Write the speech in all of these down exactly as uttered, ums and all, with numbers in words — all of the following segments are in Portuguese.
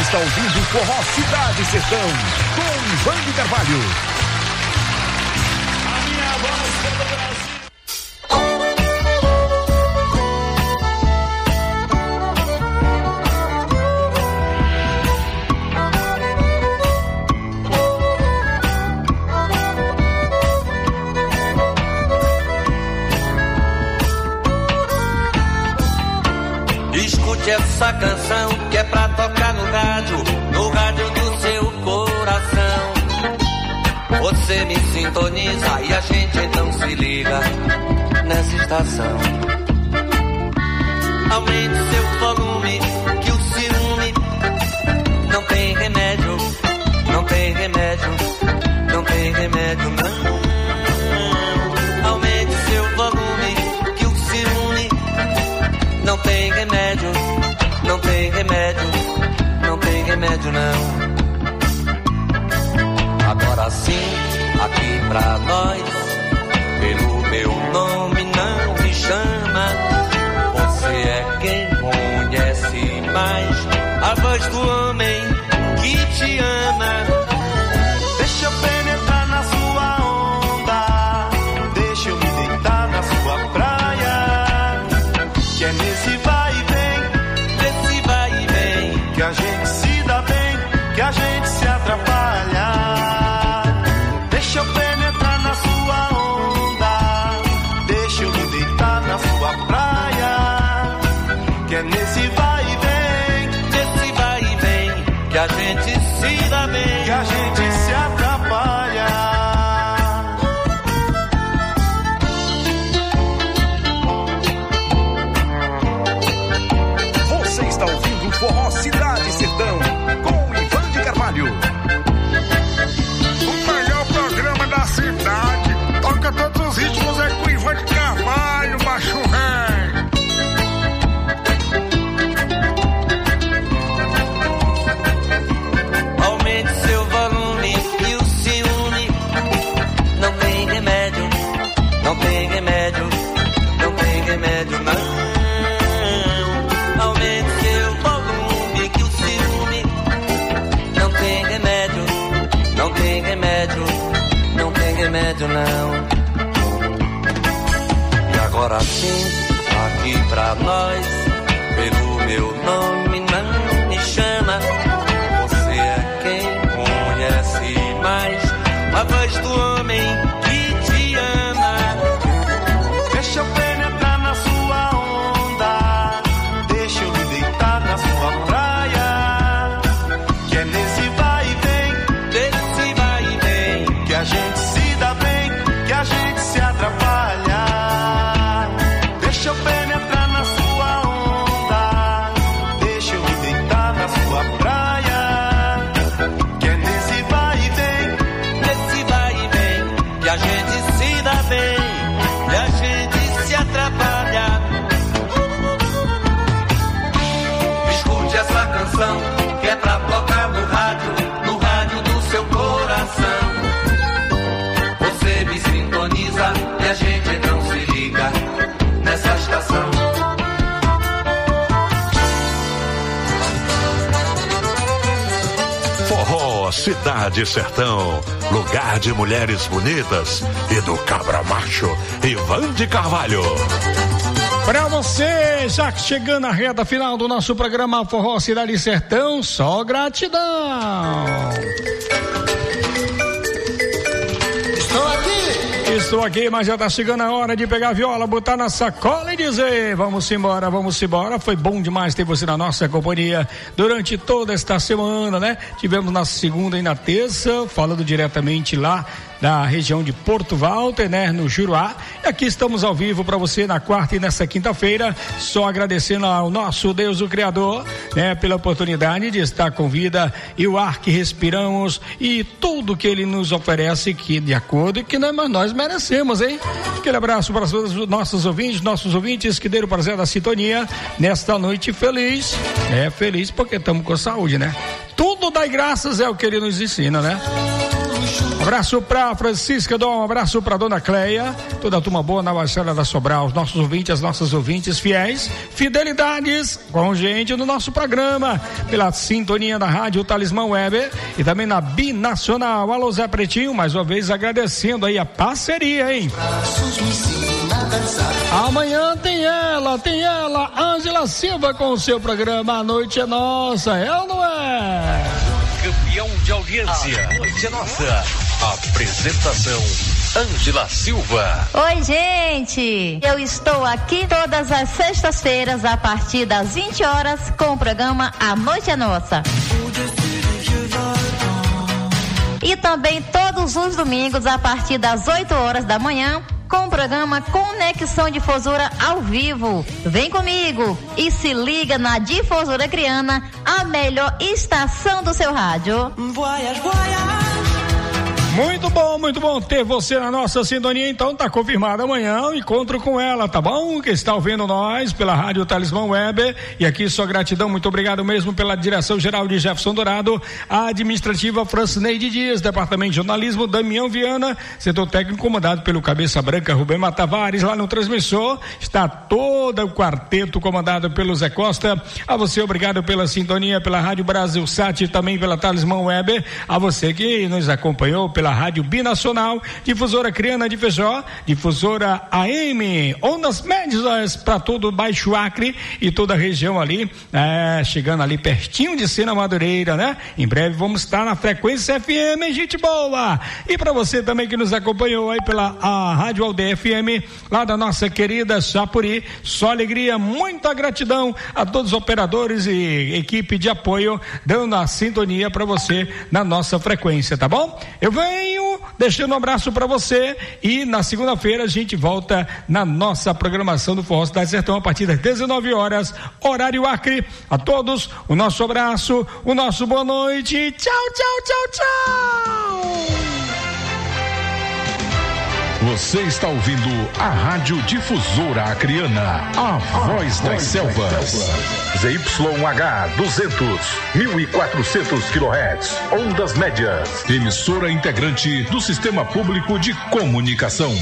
está ouvindo Forró Cidade Sertão, com Ivan de Carvalho. A minha voz pelo Brasil. Escute essa canção que é pra tocar no rádio, no rádio do seu coração. Você me sintoniza e a gente então se liga nessa estação. Aumente seu volume, que o ciúme não tem remédio, não tem remédio, não tem remédio não. Aumente seu volume, que o ciúme não tem remédio, não tem remédio, não tem remédio não. Agora sim, aqui pra nós, pelo meu nome não me chama. Você é quem conhece mais a voz do homem que te ama. Deixa eu penetrar na sua onda, deixa eu me deitar na sua praia, que é nesse vai e vem, nesse vai e vem, que a gente se dá bem, que a gente se atrapalha. Deixa eu penetrar na sua onda, deixa eu me deitar na sua praia, que é nesse vai e vem, nesse vai e vem, que a gente se dá bem, que a gente se atrapalha. Você está ouvindo Forró Cidade Sertão, com Ivan de Carvalho. O melhor programa da cidade, toca todos os ritmos, é com Ivan de Carvalho, macho rei. aumente seu volume e o ciúme não tem remédio, não tem remédio, não tem remédio não. Aumente seu volume que o ciúme não tem remédio, não tem remédio, não tem remédio não. E agora sim, aqui pra nós, pelo meu nome não me chama. Você é quem conhece mais a voz do homem que te ama. Deixa eu penetrar na sua onda, deixa eu me deitar na sua praia, que é nesse vai e vem, Desse vai e vem, que a gente se dá bem, que a gente se atrapalha. Deixa eu penetrar na sua onda, deixa eu me deitar na sua praia, que é nesse vai e vem, desse vai e vem, que a gente se dá bem, e a gente se atrapalha. Escute essa canção que é pra tocar no rádio, no rádio do seu coração. Você me sintoniza e a gente então se liga nessa estação. Forró Cidade Sertão, lugar de mulheres bonitas e do cabra macho Ivan de Carvalho. Pra você, já chegando à reta final do nosso programa Forró Cidade Sertão, só gratidão. estou aqui. Estou aqui, mas já tá chegando a hora de pegar a viola, botar na sacola e dizer: vamos embora, vamos embora. Foi bom demais ter você na nossa companhia durante toda esta semana, né? Tivemos na segunda e na terça, falando diretamente lá da região de Porto Walter, né, no Juruá. E aqui estamos ao vivo para você na quarta e nessa quinta-feira, só agradecendo ao nosso Deus, o Criador, né, pela oportunidade de estar com vida e o ar que respiramos e tudo que Ele nos oferece, que de acordo que nós, nós merecemos, hein? Aquele abraço para todos os nossos ouvintes, nossos ouvintes que deram o prazer da sintonia nesta noite feliz. É feliz porque estamos com saúde, né? Tudo dai graças é o que Ele nos ensina, né? Abraço pra Francisca Dom, um abraço pra Dona Cleia, toda a turma boa na Baixada da Sobral, os nossos ouvintes, as nossas ouvintes fiéis, fidelidades com gente no nosso programa, pela sintonia da Rádio Talismã Web e também na Binacional. Alô Zé Pretinho, mais uma vez agradecendo aí a parceria, hein? Amanhã tem ela, tem ela, Ângela Silva com o seu programa A Noite é Nossa, é ou não é? Campeão de audiência, A Noite é Nossa. Apresentação Ângela Silva. Oi, gente, eu estou aqui todas as sextas-feiras a partir das vinte horas com o programa A Noite é Nossa. E também todos os domingos a partir das oito horas da manhã com o programa Conexão Difusora ao vivo. Vem comigo e se liga na Difusora Criana, a melhor estação do seu rádio. Voyage, voyage. Muito bom, muito bom ter você na nossa sintonia, então tá confirmado amanhã o encontro com ela, tá bom? Que está ouvindo nós pela Rádio Talismã Web, e aqui só gratidão, muito obrigado mesmo pela direção geral de Jefferson Dourado, a administrativa Francineide Dias, departamento de jornalismo Damião Viana, setor técnico comandado pelo Cabeça Branca Rubem Matavares, lá no transmissor está todo o quarteto comandado pelo Zé Costa. A você obrigado pela sintonia pela Rádio Brasil Sat e também pela Talismã Web, a você que nos acompanhou pela Rádio Binacional, Difusora Criana de Feijó, Difusora A M, ondas médias para todo o Baixo Acre e toda a região ali, é, chegando ali pertinho de Sena Madureira, né? Em breve vamos estar na frequência F M, hein, gente boa! E para você também que nos acompanhou aí pela a Rádio Aldeia F M, lá da nossa querida Chapuri, só alegria, muita gratidão a todos os operadores e equipe de apoio, dando a sintonia para você na nossa frequência, tá bom? Eu venho deixando um abraço para você e na segunda-feira a gente volta na nossa programação do Forró Cidade Sertão a partir das dezenove horas, horário Acre. A todos o nosso abraço, o nosso boa noite. Tchau, tchau, tchau, tchau. Você está ouvindo a Rádio Difusora Acreana, a voz das selvas. Z Y H duzentos, mil e quatrocentos quilohertz, ondas médias. Emissora integrante do Sistema Público de Comunicação.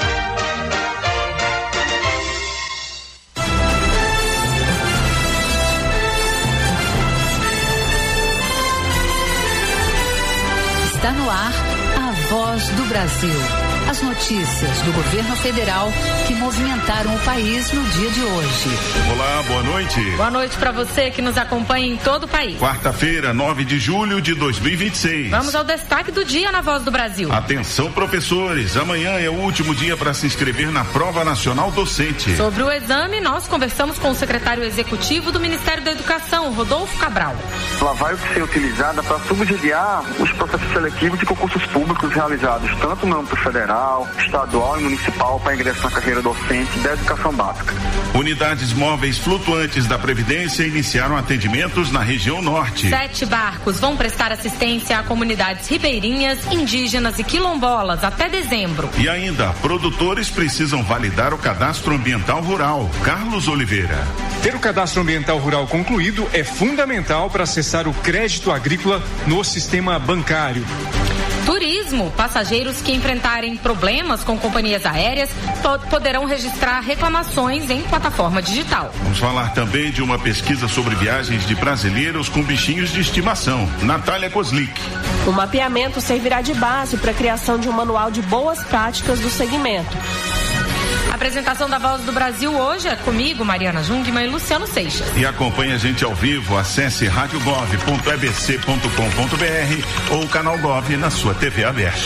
Está no ar a Voz do Brasil. As notícias do governo federal que movimentaram o país no dia de hoje. Olá, boa noite. Boa noite para você que nos acompanha em todo o país. Quarta-feira, nove de julho de dois mil e vinte e seis. Vamos ao destaque do dia na Voz do Brasil. Atenção, professores, amanhã é o último dia para se inscrever na Prova Nacional Docente. Sobre o exame, nós conversamos com o secretário executivo do Ministério da Educação, Rodolfo Cabral. Ela vai ser utilizada para subsidiar os processos seletivos de concursos públicos realizados tanto no âmbito federal, estadual e municipal para ingresso na carreira docente da educação básica. Unidades móveis flutuantes da Previdência iniciaram atendimentos na região norte. Sete barcos vão prestar assistência a comunidades ribeirinhas, indígenas e quilombolas até dezembro. E ainda, produtores precisam validar o cadastro ambiental rural. Carlos Oliveira. Ter o cadastro ambiental rural concluído é fundamental para acessar o crédito agrícola no sistema bancário. Turismo. Passageiros que enfrentarem problemas com companhias aéreas poderão registrar reclamações em plataforma digital. Vamos falar também de uma pesquisa sobre viagens de brasileiros com bichinhos de estimação. Natália Kozlik. O mapeamento servirá de base para a criação de um manual de boas práticas do segmento. A apresentação da Voz do Brasil hoje é comigo, Mariana Jungmann e Luciano Seixas. E acompanhe a gente ao vivo, acesse rádio gov ponto e b c ponto com ponto b r ou o canal Gov na sua T V aberta.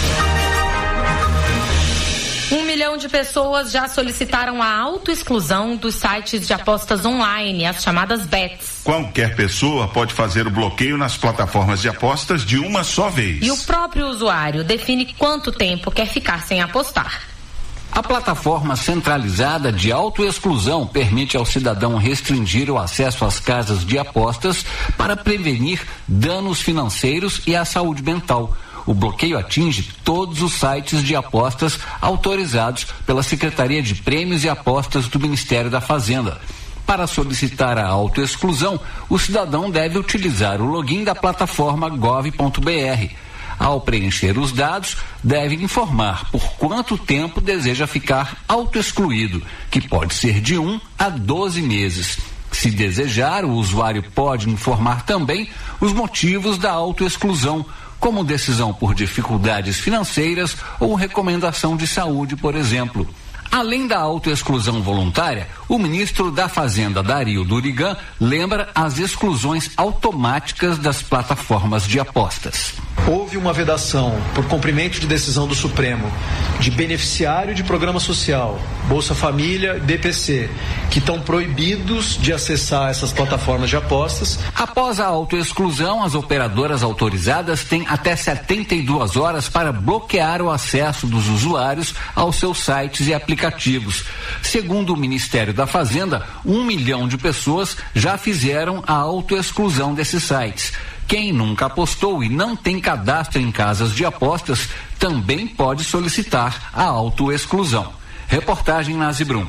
Um milhão de pessoas já solicitaram a autoexclusão dos sites de apostas online, as chamadas bets. Qualquer pessoa pode fazer o bloqueio nas plataformas de apostas de uma só vez. E o próprio usuário define quanto tempo quer ficar sem apostar. A plataforma centralizada de autoexclusão permite ao cidadão restringir o acesso às casas de apostas para prevenir danos financeiros e à saúde mental. O bloqueio atinge todos os sites de apostas autorizados pela Secretaria de Prêmios e Apostas do Ministério da Fazenda. Para solicitar a autoexclusão, o cidadão deve utilizar o login da plataforma gov ponto b r. Ao preencher os dados, deve informar por quanto tempo deseja ficar autoexcluído, que pode ser de um a doze meses. Se desejar, o usuário pode informar também os motivos da autoexclusão, como decisão por dificuldades financeiras ou recomendação de saúde, por exemplo. Além da autoexclusão voluntária, o ministro da Fazenda, Dario Durigan, lembra as exclusões automáticas das plataformas de apostas. Houve uma vedação por cumprimento de decisão do Supremo de beneficiário de programa social, Bolsa Família, B P C, que estão proibidos de acessar essas plataformas de apostas. Após a autoexclusão, as operadoras autorizadas têm até setenta e duas horas para bloquear o acesso dos usuários aos seus sites e aplicativos. Segundo o Ministério da Fazenda, um milhão de pessoas já fizeram a autoexclusão desses sites. Quem nunca apostou e não tem cadastro em casas de apostas também pode solicitar a autoexclusão. Reportagem Nazi Brum.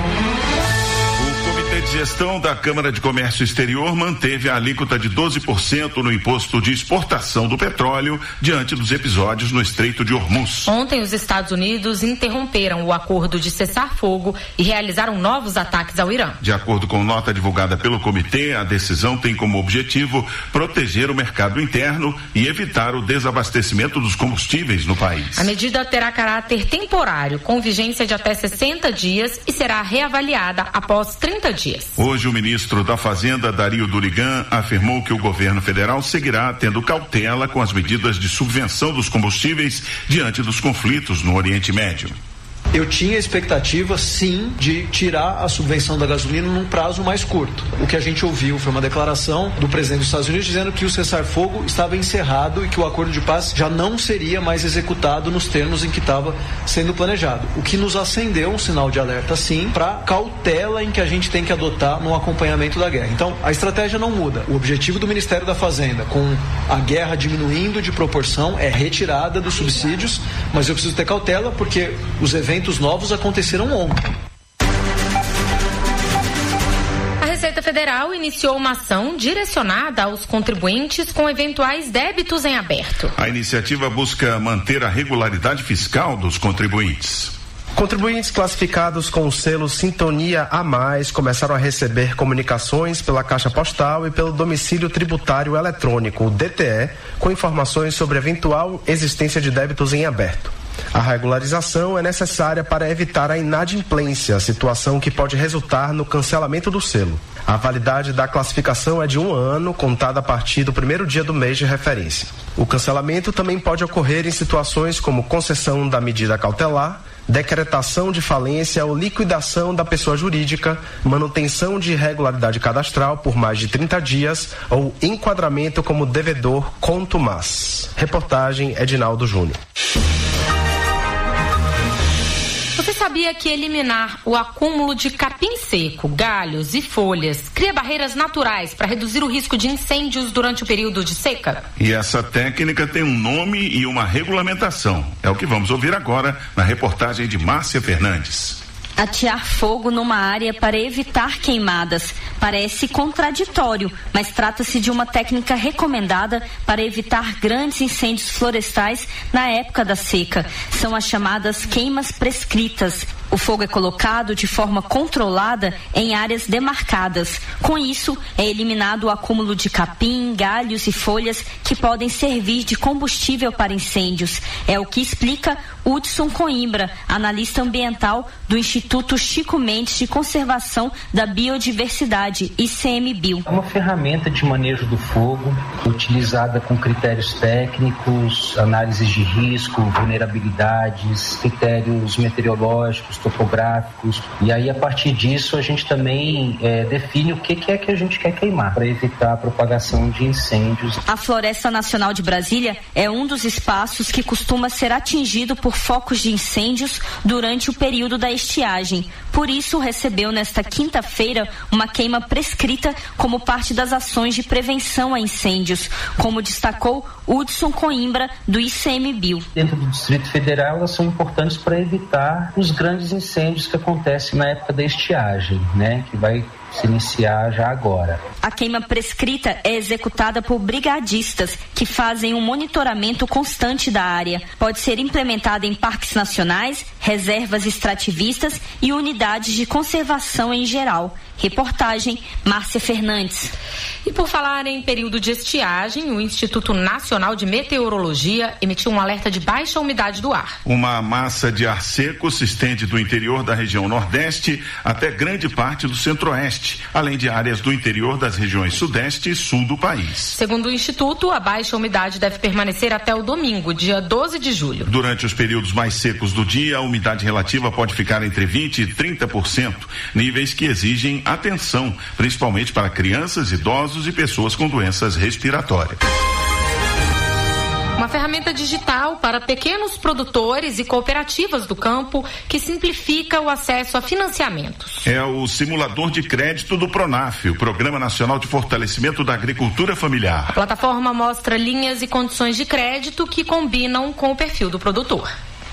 De gestão da Câmara de Comércio Exterior manteve a alíquota de doze por cento no imposto de exportação do petróleo diante dos episódios no Estreito de Hormuz. Ontem, os Estados Unidos interromperam o acordo de cessar-fogo e realizaram novos ataques ao Irã. De acordo com nota divulgada pelo comitê, a decisão tem como objetivo proteger o mercado interno e evitar o desabastecimento dos combustíveis no país. A medida terá caráter temporário, com vigência de até sessenta dias e será reavaliada após trinta dias. Hoje, o ministro da Fazenda, Dario Durigan, afirmou que o governo federal seguirá tendo cautela com as medidas de subvenção dos combustíveis diante dos conflitos no Oriente Médio. Eu tinha expectativa, sim, de tirar a subvenção da gasolina num prazo mais curto. O que a gente ouviu foi uma declaração do presidente dos Estados Unidos dizendo que o cessar-fogo estava encerrado e que o acordo de paz já não seria mais executado nos termos em que estava sendo planejado. O que nos acendeu um sinal de alerta, sim, para cautela em que a gente tem que adotar no acompanhamento da guerra. Então, a estratégia não muda. O objetivo do Ministério da Fazenda, com a guerra diminuindo de proporção, é retirada dos subsídios, mas eu preciso ter cautela porque os eventos Eventos novos aconteceram ontem. A Receita Federal iniciou uma ação direcionada aos contribuintes com eventuais débitos em aberto. A iniciativa busca manter a regularidade fiscal dos contribuintes. Contribuintes classificados com o selo Sintonia a Mais começaram a receber comunicações pela Caixa Postal e pelo Domicílio Tributário Eletrônico, o D T E, com informações sobre eventual existência de débitos em aberto. A regularização é necessária para evitar a inadimplência, situação que pode resultar no cancelamento do selo. A validade da classificação é de um ano, contada a partir do primeiro dia do mês de referência. O cancelamento também pode ocorrer em situações como concessão da medida cautelar, decretação de falência ou liquidação da pessoa jurídica, manutenção de irregularidade cadastral por mais de trinta dias ou enquadramento como devedor contumaz. Reportagem Edinaldo Júnior. Você sabia que eliminar o acúmulo de capim seco, galhos e folhas cria barreiras naturais para reduzir o risco de incêndios durante o período de seca? E essa técnica tem um nome e uma regulamentação. É o que vamos ouvir agora na reportagem de Márcia Fernandes. Atear fogo numa área para evitar queimadas parece contraditório, mas trata-se de uma técnica recomendada para evitar grandes incêndios florestais na época da seca. São as chamadas queimas prescritas. O fogo é colocado de forma controlada em áreas demarcadas. Com isso, é eliminado o acúmulo de capim, galhos e folhas que podem servir de combustível para incêndios. É o que explica Hudson Coimbra, analista ambiental do Instituto Chico Mendes de Conservação da Biodiversidade, I C M B I O. É uma ferramenta de manejo do fogo, utilizada com critérios técnicos, análises de risco, vulnerabilidades, critérios meteorológicos, topográficos, e aí a partir disso a gente também é, define o que, que é que a gente quer queimar para evitar a propagação de incêndios. A Floresta Nacional de Brasília é um dos espaços que costuma ser atingido por focos de incêndios durante o período da estiagem. Por isso recebeu nesta quinta-feira uma queima prescrita como parte das ações de prevenção a incêndios, como destacou Hudson Coimbra do I C M B I O. Dentro do Distrito Federal elas são importantes para evitar os grandes incêndios que acontecem na época da estiagem, né? Que vai se iniciar já agora. A queima prescrita é executada por brigadistas que fazem um monitoramento constante da área. Pode ser implementada em parques nacionais, reservas extrativistas e unidades de conservação em geral. Reportagem Márcia Fernandes. E por falar em período de estiagem, o Instituto Nacional de Meteorologia emitiu um alerta de baixa umidade do ar. Uma massa de ar seco se estende do interior da região Nordeste até grande parte do Centro-Oeste, além de áreas do interior das regiões Sudeste e Sul do país. Segundo o Instituto, a baixa umidade deve permanecer até o domingo, dia doze de julho. Durante os períodos mais secos do dia, a umidade relativa pode ficar entre vinte e trinta por cento, níveis que exigem atenção, principalmente para crianças, idosos e pessoas com doenças respiratórias. Uma ferramenta digital para pequenos produtores e cooperativas do campo que simplifica o acesso a financiamentos. É o simulador de crédito do PRONAF, o Programa Nacional de Fortalecimento da Agricultura Familiar. A plataforma mostra linhas e condições de crédito que combinam com o perfil do produtor.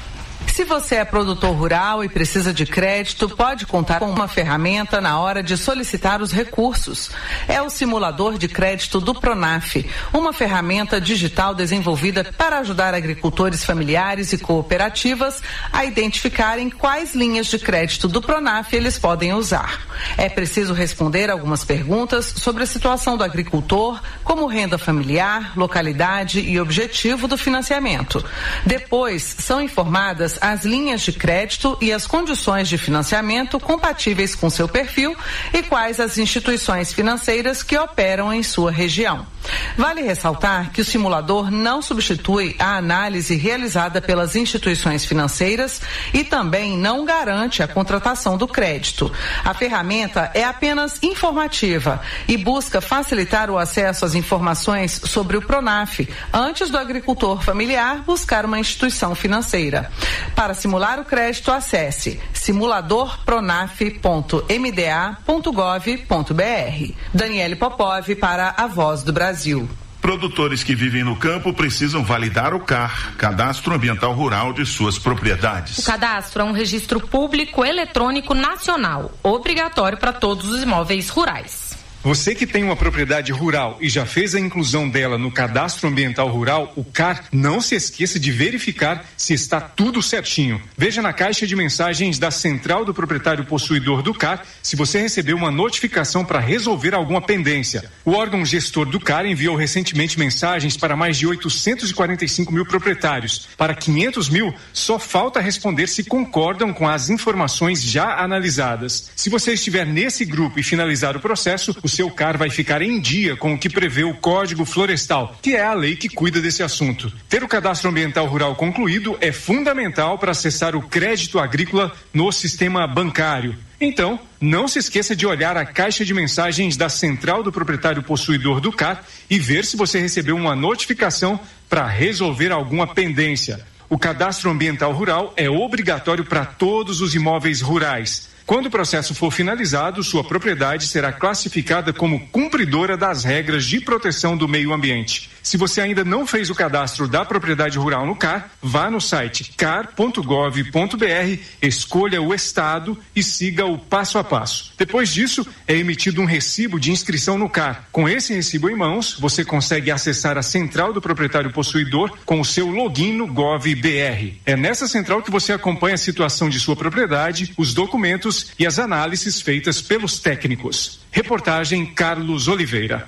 Se você é produtor rural e precisa de crédito, pode contar com uma ferramenta na hora de solicitar os recursos. É o simulador de crédito do PRONAF, uma ferramenta digital desenvolvida para ajudar agricultores familiares e cooperativas a identificarem quais linhas de crédito do PRONAF eles podem usar. É preciso responder algumas perguntas sobre a situação do agricultor, como renda familiar, localidade e objetivo do financiamento. Depois, são informadas as linhas de crédito e as condições de financiamento compatíveis com seu perfil e quais as instituições financeiras que operam em sua região. Vale ressaltar que o simulador não substitui a análise realizada pelas instituições financeiras e também não garante a contratação do crédito. A ferramenta é apenas informativa e busca facilitar o acesso às informações sobre o PRONAF antes do agricultor familiar buscar uma instituição financeira. Para simular o crédito, acesse simulador pronaf ponto m d a ponto gov ponto b r. Daniele Popov para a Voz do Brasil. Produtores que vivem no campo precisam validar o C A R, Cadastro Ambiental Rural, de suas propriedades. O cadastro é um registro público eletrônico nacional, obrigatório para todos os imóveis rurais. Você que tem uma propriedade rural e já fez a inclusão dela no Cadastro Ambiental Rural, o C A R, não se esqueça de verificar se está tudo certinho. Veja na caixa de mensagens da Central do Proprietário Possuidor do C A R se você recebeu uma notificação para resolver alguma pendência. O órgão gestor do C A R enviou recentemente mensagens para mais de oitocentos e quarenta e cinco mil proprietários. Para quinhentos mil, só falta responder se concordam com as informações já analisadas. Se você estiver nesse grupo e finalizar o processo, o seu C A R vai ficar em dia com o que prevê o Código Florestal, que é a lei que cuida desse assunto. Ter o Cadastro Ambiental Rural concluído é fundamental para acessar o crédito agrícola no sistema bancário. Então, não se esqueça de olhar a caixa de mensagens da Central do Proprietário Possuidor do C A R e ver se você recebeu uma notificação para resolver alguma pendência. O Cadastro Ambiental Rural é obrigatório para todos os imóveis rurais. Quando o processo for finalizado, sua propriedade será classificada como cumpridora das regras de proteção do meio ambiente. Se você ainda não fez o cadastro da propriedade rural no C A R, vá no site car ponto gov ponto b r, escolha o estado e siga o passo a passo. Depois disso, é emitido um recibo de inscrição no C A R. Com esse recibo em mãos, você consegue acessar a Central do Proprietário Possuidor com o seu login no GovBR. É nessa central que você acompanha a situação de sua propriedade, os documentos e as análises feitas pelos técnicos. Reportagem Carlos Oliveira.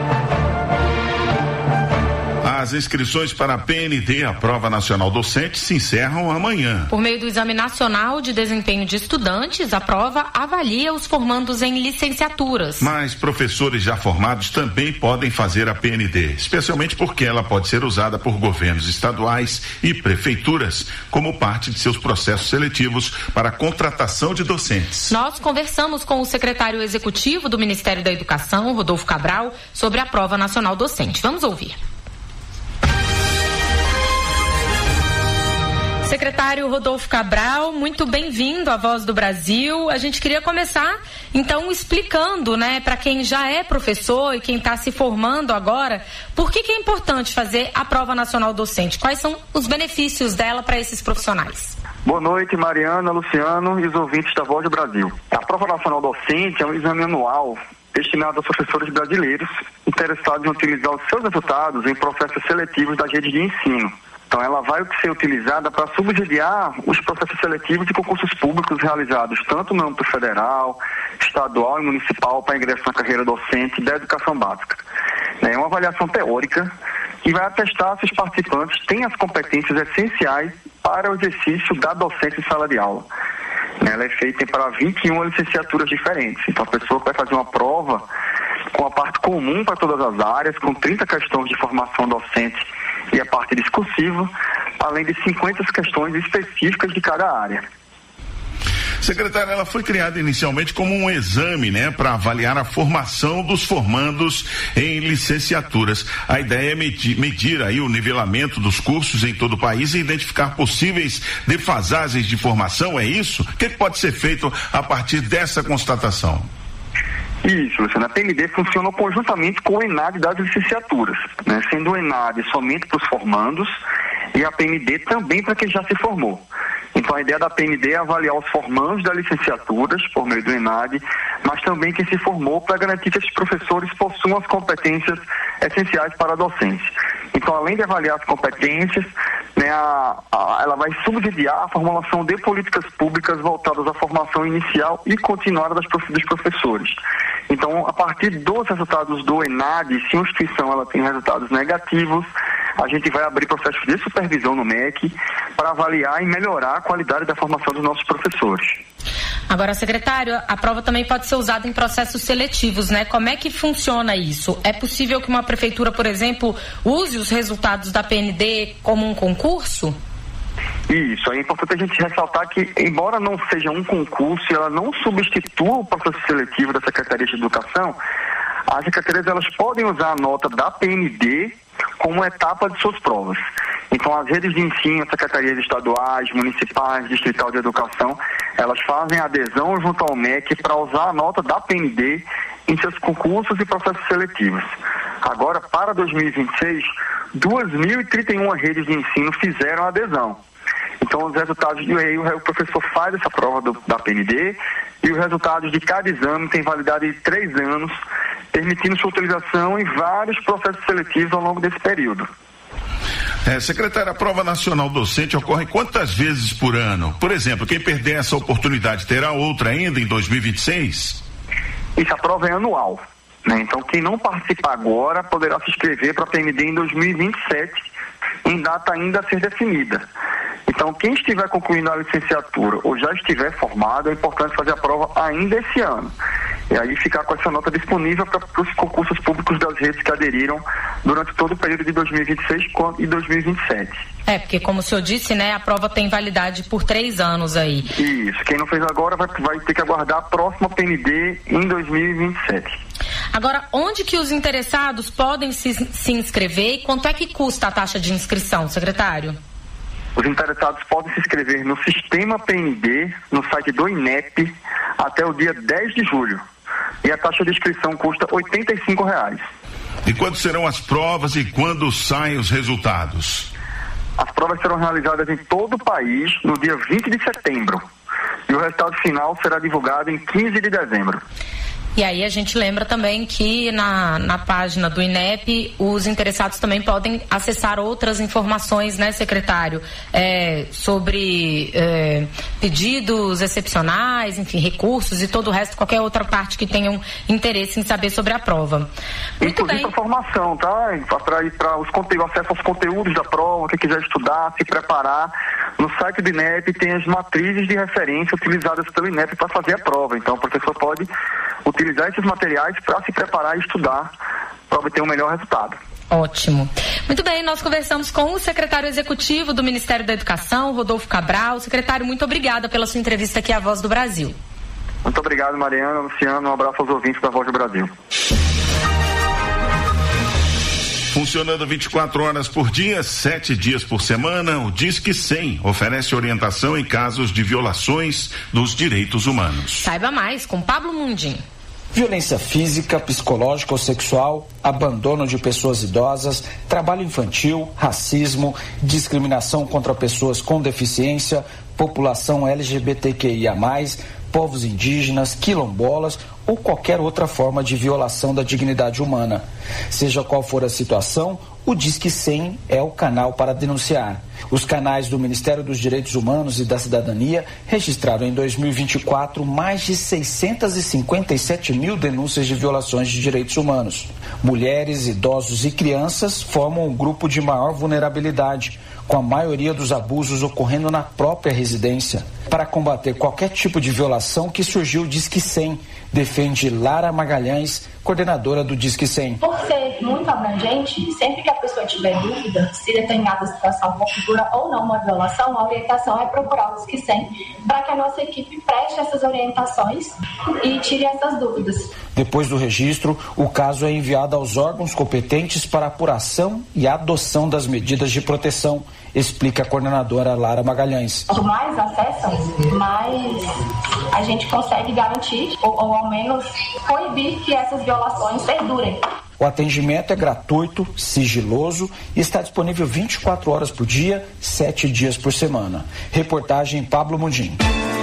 As inscrições para a P N D, a Prova Nacional Docente, se encerram amanhã. Por meio do Exame Nacional de Desempenho de Estudantes, a prova avalia os formandos em licenciaturas. Mas professores já formados também podem fazer a P N D, especialmente porque ela pode ser usada por governos estaduais e prefeituras como parte de seus processos seletivos para a contratação de docentes. Nós conversamos com o secretário executivo do Ministério da Educação, Rodolfo Cabral, sobre a Prova Nacional Docente. Vamos ouvir. Secretário Rodolfo Cabral, muito bem-vindo à Voz do Brasil. A gente queria começar, então, explicando, né, para quem já é professor e quem está se formando agora, por que que é importante fazer a Prova Nacional Docente? Quais são os benefícios dela para esses profissionais? Boa noite, Mariana, Luciano e os ouvintes da Voz do Brasil. A Prova Nacional Docente é um exame anual destinado aos professores brasileiros interessados em utilizar os seus resultados em processos seletivos das redes de ensino. Então, ela vai ser utilizada para subsidiar os processos seletivos de concursos públicos realizados tanto no âmbito federal, estadual e municipal para ingresso na carreira docente da educação básica. É uma avaliação teórica que vai atestar se os participantes têm as competências essenciais para o exercício da docência em sala de aula. Ela é feita para vinte e uma licenciaturas diferentes. Então, a pessoa vai fazer uma prova com a parte comum para todas as áreas, com trinta questões de formação docente e a parte discursiva, além de cinquenta questões específicas de cada área. Secretária, ela foi criada inicialmente como um exame, né, para avaliar a formação dos formandos em licenciaturas. A ideia é medir, medir aí o nivelamento dos cursos em todo o país e identificar possíveis defasagens de formação, é isso? O que pode ser feito a partir dessa constatação? Isso, Luciano. A P N D funciona conjuntamente com o ENAD das licenciaturas, né? Sendo o ENAD somente para os formandos e a P N D também para quem já se formou. Então, a ideia da P N D é avaliar os formandos das licenciaturas por meio do ENAD, mas também quem se formou para garantir que esses professores possuam as competências essenciais para a docência. Então, além de avaliar as competências, né, a, a, ela vai subsidiar a formulação de políticas públicas voltadas à formação inicial e continuada das, dos professores. Então, a partir dos resultados do ENAD, se uma instituição ela tem resultados negativos, a gente vai abrir processos de supervisão no M E C para avaliar e melhorar a qualidade da formação dos nossos professores. Agora, secretário, a prova também pode ser usada em processos seletivos, né? Como é que funciona isso? É possível que uma prefeitura, por exemplo, use os resultados da P N D como um concurso? Isso, é importante a gente ressaltar que, embora não seja um concurso, ela não substitua o processo seletivo da Secretaria de Educação, as secretarias elas podem usar a nota da P N D como etapa de suas provas. Então, as redes de ensino, as secretarias estaduais, municipais, distrital de educação, elas fazem adesão junto ao M E C para usar a nota da P N D em seus concursos e processos seletivos. Agora, para dois mil e vinte e seis, duas mil e trinta e uma redes de ensino fizeram adesão. Então, os resultados de o professor faz essa prova do, da P N D e os resultados de cada exame têm validade de três anos, permitindo sua utilização em vários processos seletivos ao longo desse período. É, secretária, a prova nacional docente ocorre quantas vezes por ano? Por exemplo, quem perder essa oportunidade terá outra ainda em dois mil e vinte e seis? Isso, a prova é anual, né? Então, quem não participar agora poderá se inscrever para a P N D em dois mil e vinte e sete, em data ainda a ser definida. Então, quem estiver concluindo a licenciatura ou já estiver formado, é importante fazer a prova ainda esse ano. E aí ficar com essa nota disponível para os concursos públicos das redes que aderiram durante todo o período de dois mil e vinte e seis e dois mil e vinte e sete. É, porque como o senhor disse, né, a prova tem validade por três anos aí. Isso, quem não fez agora vai, vai ter que aguardar a próxima P N D em dois mil e vinte e sete. Agora, onde que os interessados podem se, se inscrever e quanto é que custa a taxa de inscrição, secretário? Os interessados podem se inscrever no Sistema P N D, no site do I N E P, até o dia dez de julho. E a taxa de inscrição custa oitenta e cinco reais. E quando serão as provas e quando saem os resultados? As provas serão realizadas em todo o país no dia vinte de setembro. E o resultado final será divulgado em quinze de dezembro. E aí a gente lembra também que na, na página do I N E P os interessados também podem acessar outras informações, né, secretário? É, sobre é, pedidos excepcionais, enfim, recursos e todo o resto, qualquer outra parte que tenham interesse em saber sobre a prova. Muito Inclusive bem. a formação, tá? Para ir para os conteúdos, acesso aos conteúdos da prova, quem quiser estudar, se preparar. No site do I N E P tem as matrizes de referência utilizadas pelo I N E P para fazer a prova. Então o professor pode utilizar esses materiais para se preparar e estudar para obter um melhor resultado. Ótimo. Muito bem, nós conversamos com o secretário executivo do Ministério da Educação, Rodolfo Cabral. Secretário, muito obrigada pela sua entrevista aqui à Voz do Brasil. Muito obrigado, Mariana, Luciano, um abraço aos ouvintes da Voz do Brasil. Funcionando vinte e quatro horas por dia, sete dias por semana, o Disque cem oferece orientação em casos de violações dos direitos humanos. Saiba mais com Pablo Mundim. violência física, psicológica ou sexual, abandono de pessoas idosas, trabalho infantil, racismo, discriminação contra pessoas com deficiência, população L G B T Q I A mais, povos indígenas, quilombolas ou qualquer outra forma de violação da dignidade humana. Seja qual for a situação, o Disque cem é o canal para denunciar. Os canais do Ministério dos Direitos Humanos e da Cidadania registraram em dois mil e vinte e quatro mais de seiscentas e cinquenta e sete mil denúncias de violações de direitos humanos. Mulheres, idosos e crianças formam o grupo de maior vulnerabilidade, com a maioria dos abusos ocorrendo na própria residência. Para combater qualquer tipo de violação que surgiu o Disque cem, defende Lara Magalhães, coordenadora do Disque cem. Por ser muito abrangente, sempre que a pessoa tiver dúvida se determinada situação configura ou não uma violação, a orientação é procurar o Disque cem para que a nossa equipe preste essas orientações e tire essas dúvidas. Depois do registro, o caso é enviado aos órgãos competentes para apuração e adoção das medidas de proteção, explica a coordenadora Lara Magalhães. Quanto mais acessam, mais a gente consegue garantir ou, ou ao menos proibir que essas violações perdurem. O atendimento é gratuito, sigiloso e está disponível vinte e quatro horas por dia, sete dias por semana. Reportagem Pablo Mundim.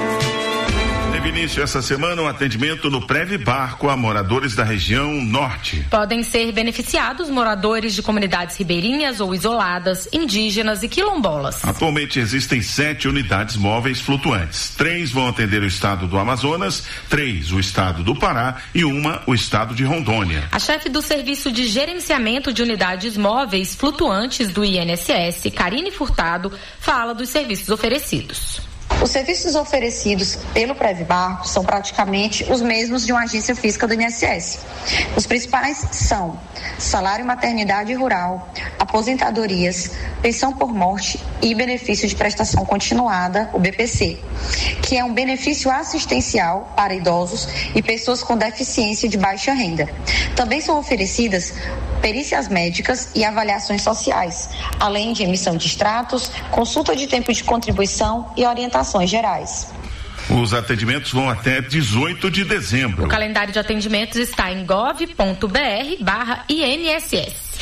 Teve início essa semana um atendimento no Previbarco a moradores da região norte. Podem ser beneficiados moradores de comunidades ribeirinhas ou isoladas, indígenas e quilombolas. Atualmente existem sete unidades móveis flutuantes. Três vão atender o estado do Amazonas, três o estado do Pará e uma o estado de Rondônia. A chefe do Serviço de Gerenciamento de Unidades Móveis Flutuantes do I N S S, Karine Furtado, fala dos serviços oferecidos. Os serviços oferecidos pelo Previbarco são praticamente os mesmos de uma agência física do I N S S. Os principais são salário maternidade rural, aposentadorias, pensão por morte e benefício de prestação continuada, o B P C, que é um benefício assistencial para idosos e pessoas com deficiência de baixa renda. Também são oferecidas perícias médicas e avaliações sociais, além de emissão de extratos, consulta de tempo de contribuição e orientações gerais. Os atendimentos vão até dezoito de dezembro. O calendário de atendimentos está em gov ponto br barra I N S S.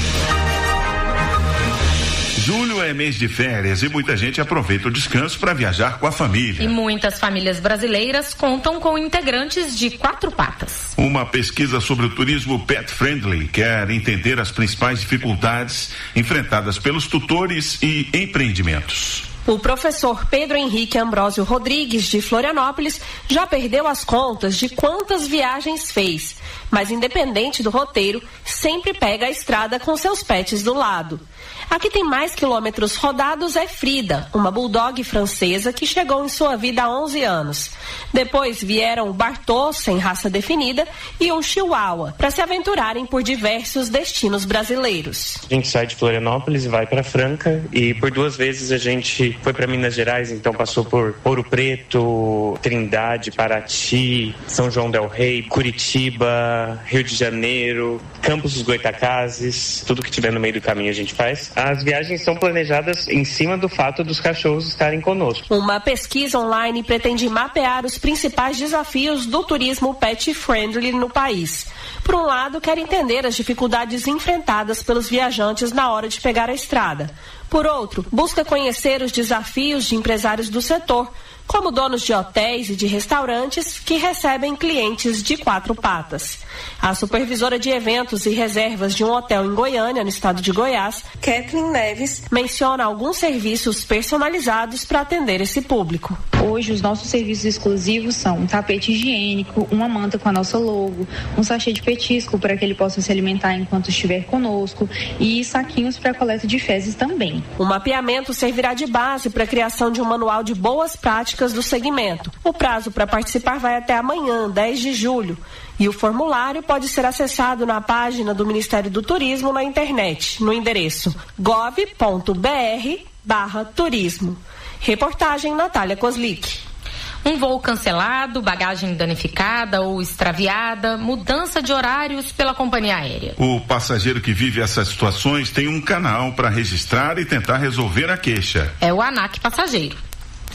Julho é mês de férias e muita gente aproveita o descanso para viajar com a família. E muitas famílias brasileiras contam com integrantes de quatro patas. Uma pesquisa sobre o turismo pet friendly quer entender as principais dificuldades enfrentadas pelos tutores e empreendimentos. O professor Pedro Henrique Ambrósio Rodrigues, de Florianópolis, já perdeu as contas de quantas viagens fez, mas independente do roteiro, sempre pega a estrada com seus pets do lado. A que tem mais quilômetros rodados é Frida, uma bulldog francesa que chegou em sua vida há onze anos. Depois vieram o Bartô, sem raça definida, e um Chihuahua, para se aventurarem por diversos destinos brasileiros. A gente sai de Florianópolis e vai para Franca, e por duas vezes a gente foi para Minas Gerais, então passou por Ouro Preto, Trindade, Paraty, São João del Rei, Curitiba, Rio de Janeiro, Campos dos Goitacazes, tudo que tiver no meio do caminho a gente faz. As viagens são planejadas em cima do fato dos cachorros estarem conosco. Uma pesquisa online pretende mapear os principais desafios do turismo pet friendly no país. Por um lado, quer entender as dificuldades enfrentadas pelos viajantes na hora de pegar a estrada. Por outro, busca conhecer os desafios de empresários do setor, como donos de hotéis e de restaurantes que recebem clientes de quatro patas. A supervisora de eventos e reservas de um hotel em Goiânia, no estado de Goiás, Kathleen Neves, menciona alguns serviços personalizados para atender esse público. Hoje, os nossos serviços exclusivos são um tapete higiênico, uma manta com a nossa logo, um sachê de petisco para que ele possa se alimentar enquanto estiver conosco e saquinhos para coleta de fezes também. O mapeamento servirá de base para a criação de um manual de boas práticas do segmento. O prazo para participar vai até amanhã, dez de julho. E o formulário pode ser acessado na página do Ministério do Turismo na internet, no endereço gov ponto br barra turismo. Reportagem Natália Kozlik. Um voo cancelado, bagagem danificada ou extraviada, mudança de horários pela companhia aérea. O passageiro que vive essas situações tem um canal para registrar e tentar resolver a queixa. É o ANAC Passageiro.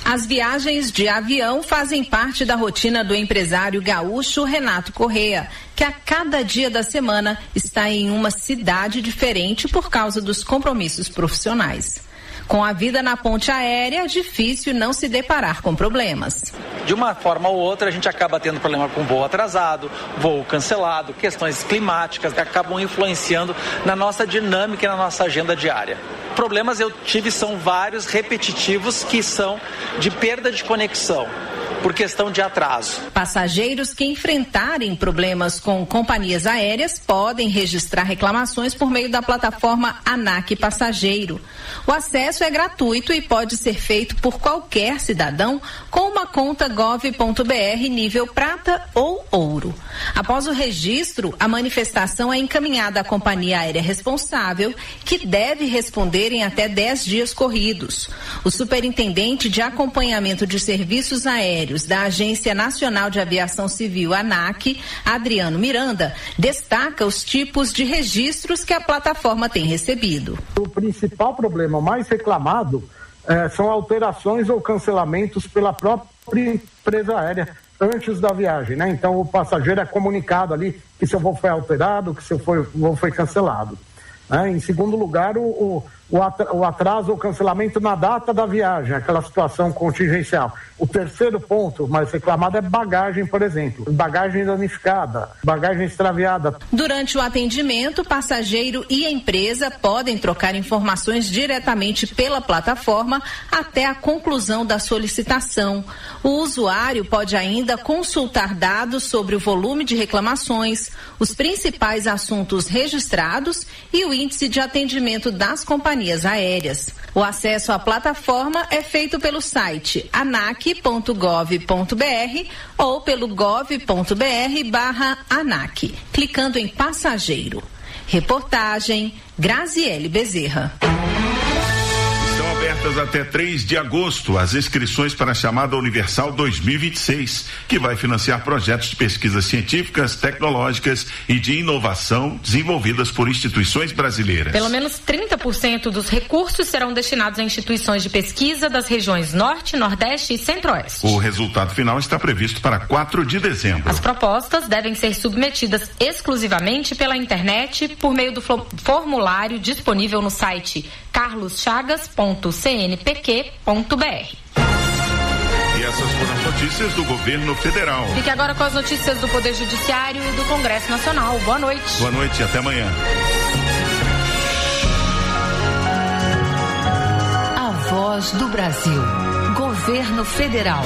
As viagens de avião fazem parte da rotina do empresário gaúcho Renato Correa, que a cada dia da semana está em uma cidade diferente por causa dos compromissos profissionais. Com a vida na ponte aérea, é difícil não se deparar com problemas. De uma forma ou outra, a gente acaba tendo problema com voo atrasado, voo cancelado, questões climáticas que acabam influenciando na nossa dinâmica e na nossa agenda diária. Problemas eu tive são vários, repetitivos, que são de perda de conexão por questão de atraso. Passageiros que enfrentarem problemas com companhias aéreas podem registrar reclamações por meio da plataforma ANAC Passageiro. O acesso é gratuito e pode ser feito por qualquer cidadão com uma conta gov ponto br nível prata ou ouro. Após o registro, a manifestação é encaminhada à companhia aérea responsável, que deve responder em até dez dias corridos. O superintendente de acompanhamento de serviços aéreos da Agência Nacional de Aviação Civil, ANAC, Adriano Miranda, destaca os tipos de registros que a plataforma tem recebido. O principal problema mais reclamado eh, são alterações ou cancelamentos pela própria empresa aérea antes da viagem, né? Então o passageiro é comunicado ali que seu voo foi alterado, que seu voo foi cancelado. Né? Em segundo lugar, o, o atraso ou cancelamento na data da viagem, aquela situação contingencial. O terceiro ponto mais reclamado é bagagem, por exemplo. Bagagem danificada, bagagem extraviada. Durante o atendimento, passageiro e empresa podem trocar informações diretamente pela plataforma até a conclusão da solicitação. O usuário pode ainda consultar dados sobre o volume de reclamações, os principais assuntos registrados e o índice de atendimento das companhias aéreas. O acesso à plataforma é feito pelo site anac ponto gov ponto br ou pelo gov ponto br barra ANAC, clicando em passageiro. Reportagem Graziele Bezerra. Abertas até três de agosto as inscrições para a chamada Universal dois mil e vinte e seis, que vai financiar projetos de pesquisas científicas, tecnológicas e de inovação desenvolvidas por instituições brasileiras. Pelo menos trinta por cento dos recursos serão destinados a instituições de pesquisa das regiões Norte, Nordeste e Centro-Oeste. O resultado final está previsto para quatro de dezembro. As propostas devem ser submetidas exclusivamente pela internet por meio do formulário disponível no site carlos chagas ponto c n p q ponto b r. E essas foram as notícias do governo federal. Fique agora com as notícias do Poder Judiciário e do Congresso Nacional. Boa noite. Boa noite e até amanhã. A Voz do Brasil. Governo Federal.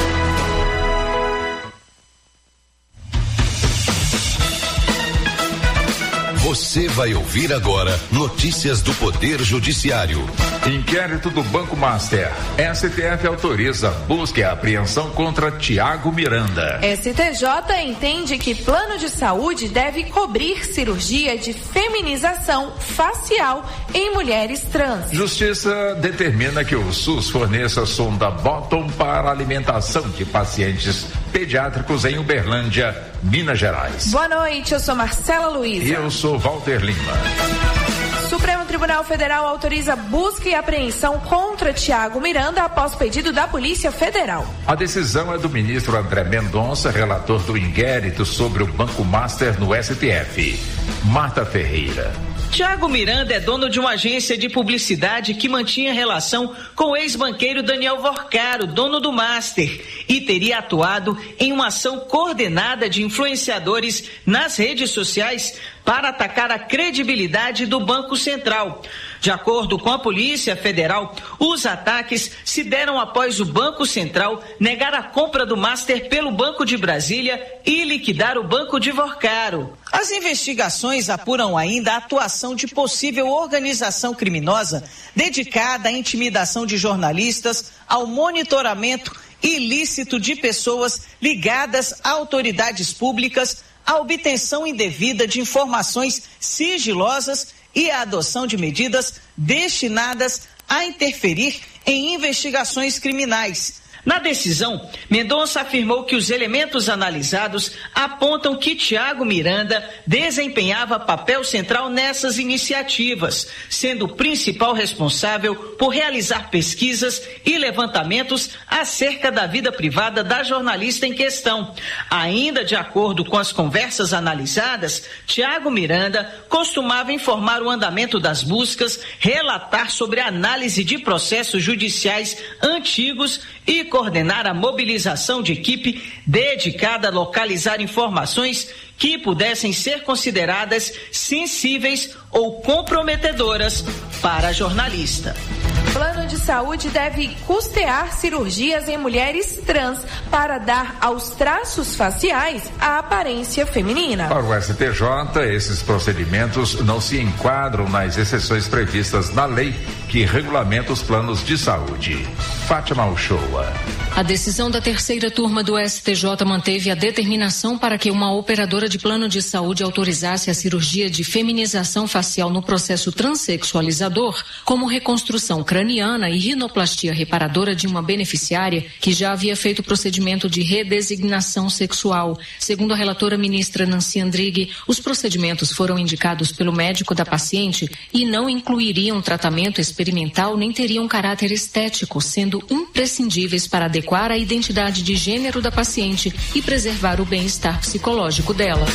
Você vai ouvir agora notícias do Poder Judiciário. Inquérito do Banco Master. S T F autoriza busca e apreensão contra Tiago Miranda. S T J entende que plano de saúde deve cobrir cirurgia de feminização facial em mulheres trans. Justiça determina que o SUS forneça sonda Bottom para alimentação de pacientes pediátricos em Uberlândia, Minas Gerais. Boa noite, eu sou Marcela Luiza. E eu sou Walter Lima. Supremo Tribunal Federal autoriza busca e apreensão contra Tiago Miranda após pedido da Polícia Federal. A decisão é do ministro André Mendonça, relator do inquérito sobre o Banco Master no S T F. Marta Ferreira. Tiago Miranda é dono de uma agência de publicidade que mantinha relação com o ex-banqueiro Daniel Vorcaro, dono do Master, e teria atuado em uma ação coordenada de influenciadores nas redes sociais para atacar a credibilidade do Banco Central. De acordo com a Polícia Federal, os ataques se deram após o Banco Central negar a compra do Master pelo Banco de Brasília e liquidar o Banco de Vorcaro. As investigações apuram ainda a atuação de possível organização criminosa dedicada à intimidação de jornalistas, ao monitoramento ilícito de pessoas ligadas a autoridades públicas, a obtenção indevida de informações sigilosas e a adoção de medidas destinadas a interferir em investigações criminais. Na decisão, Mendonça afirmou que os elementos analisados apontam que Tiago Miranda desempenhava papel central nessas iniciativas, sendo o principal responsável por realizar pesquisas e levantamentos acerca da vida privada da jornalista em questão. Ainda de acordo com as conversas analisadas, Tiago Miranda costumava informar o andamento das buscas, relatar sobre a análise de processos judiciais antigos e coordenar a mobilização de equipe dedicada a localizar informações que pudessem ser consideradas sensíveis ou comprometedoras para a jornalista. Plano de saúde deve custear cirurgias em mulheres trans para dar aos traços faciais a aparência feminina. Para o S T J, esses procedimentos não se enquadram nas exceções previstas na lei que regulamenta os planos de saúde. Fátima Uchoa. A decisão da terceira turma do S T J manteve a determinação para que uma operadora de plano de saúde autorizasse a cirurgia de feminização facial no processo transexualizador, como reconstrução craniana e rinoplastia reparadora de uma beneficiária que já havia feito o procedimento de redesignação sexual. Segundo a relatora ministra Nancy Andrighi, os procedimentos foram indicados pelo médico da paciente e não incluiriam tratamento experimental nem teriam caráter estético, sendo imprescindíveis para adequar a identidade de gênero da paciente e preservar o bem-estar psicológico dela.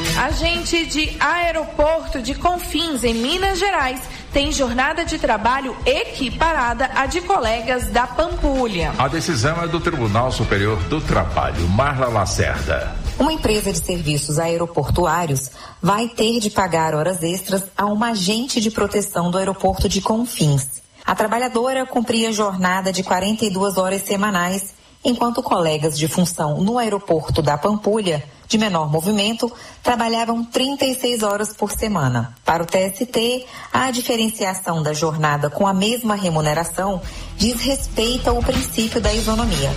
Agente de aeroporto de Confins, em Minas Gerais, tem jornada de trabalho equiparada à de colegas da Pampulha. A decisão é do Tribunal Superior do Trabalho. Marla Lacerda. Uma empresa de serviços aeroportuários vai ter de pagar horas extras a uma agente de proteção do aeroporto de Confins. A trabalhadora cumpria jornada de quarenta e duas horas semanais, enquanto colegas de função no aeroporto da Pampulha, de menor movimento, trabalhavam trinta e seis horas por semana. Para o T S T, a diferenciação da jornada com a mesma remuneração diz respeito ao princípio da isonomia.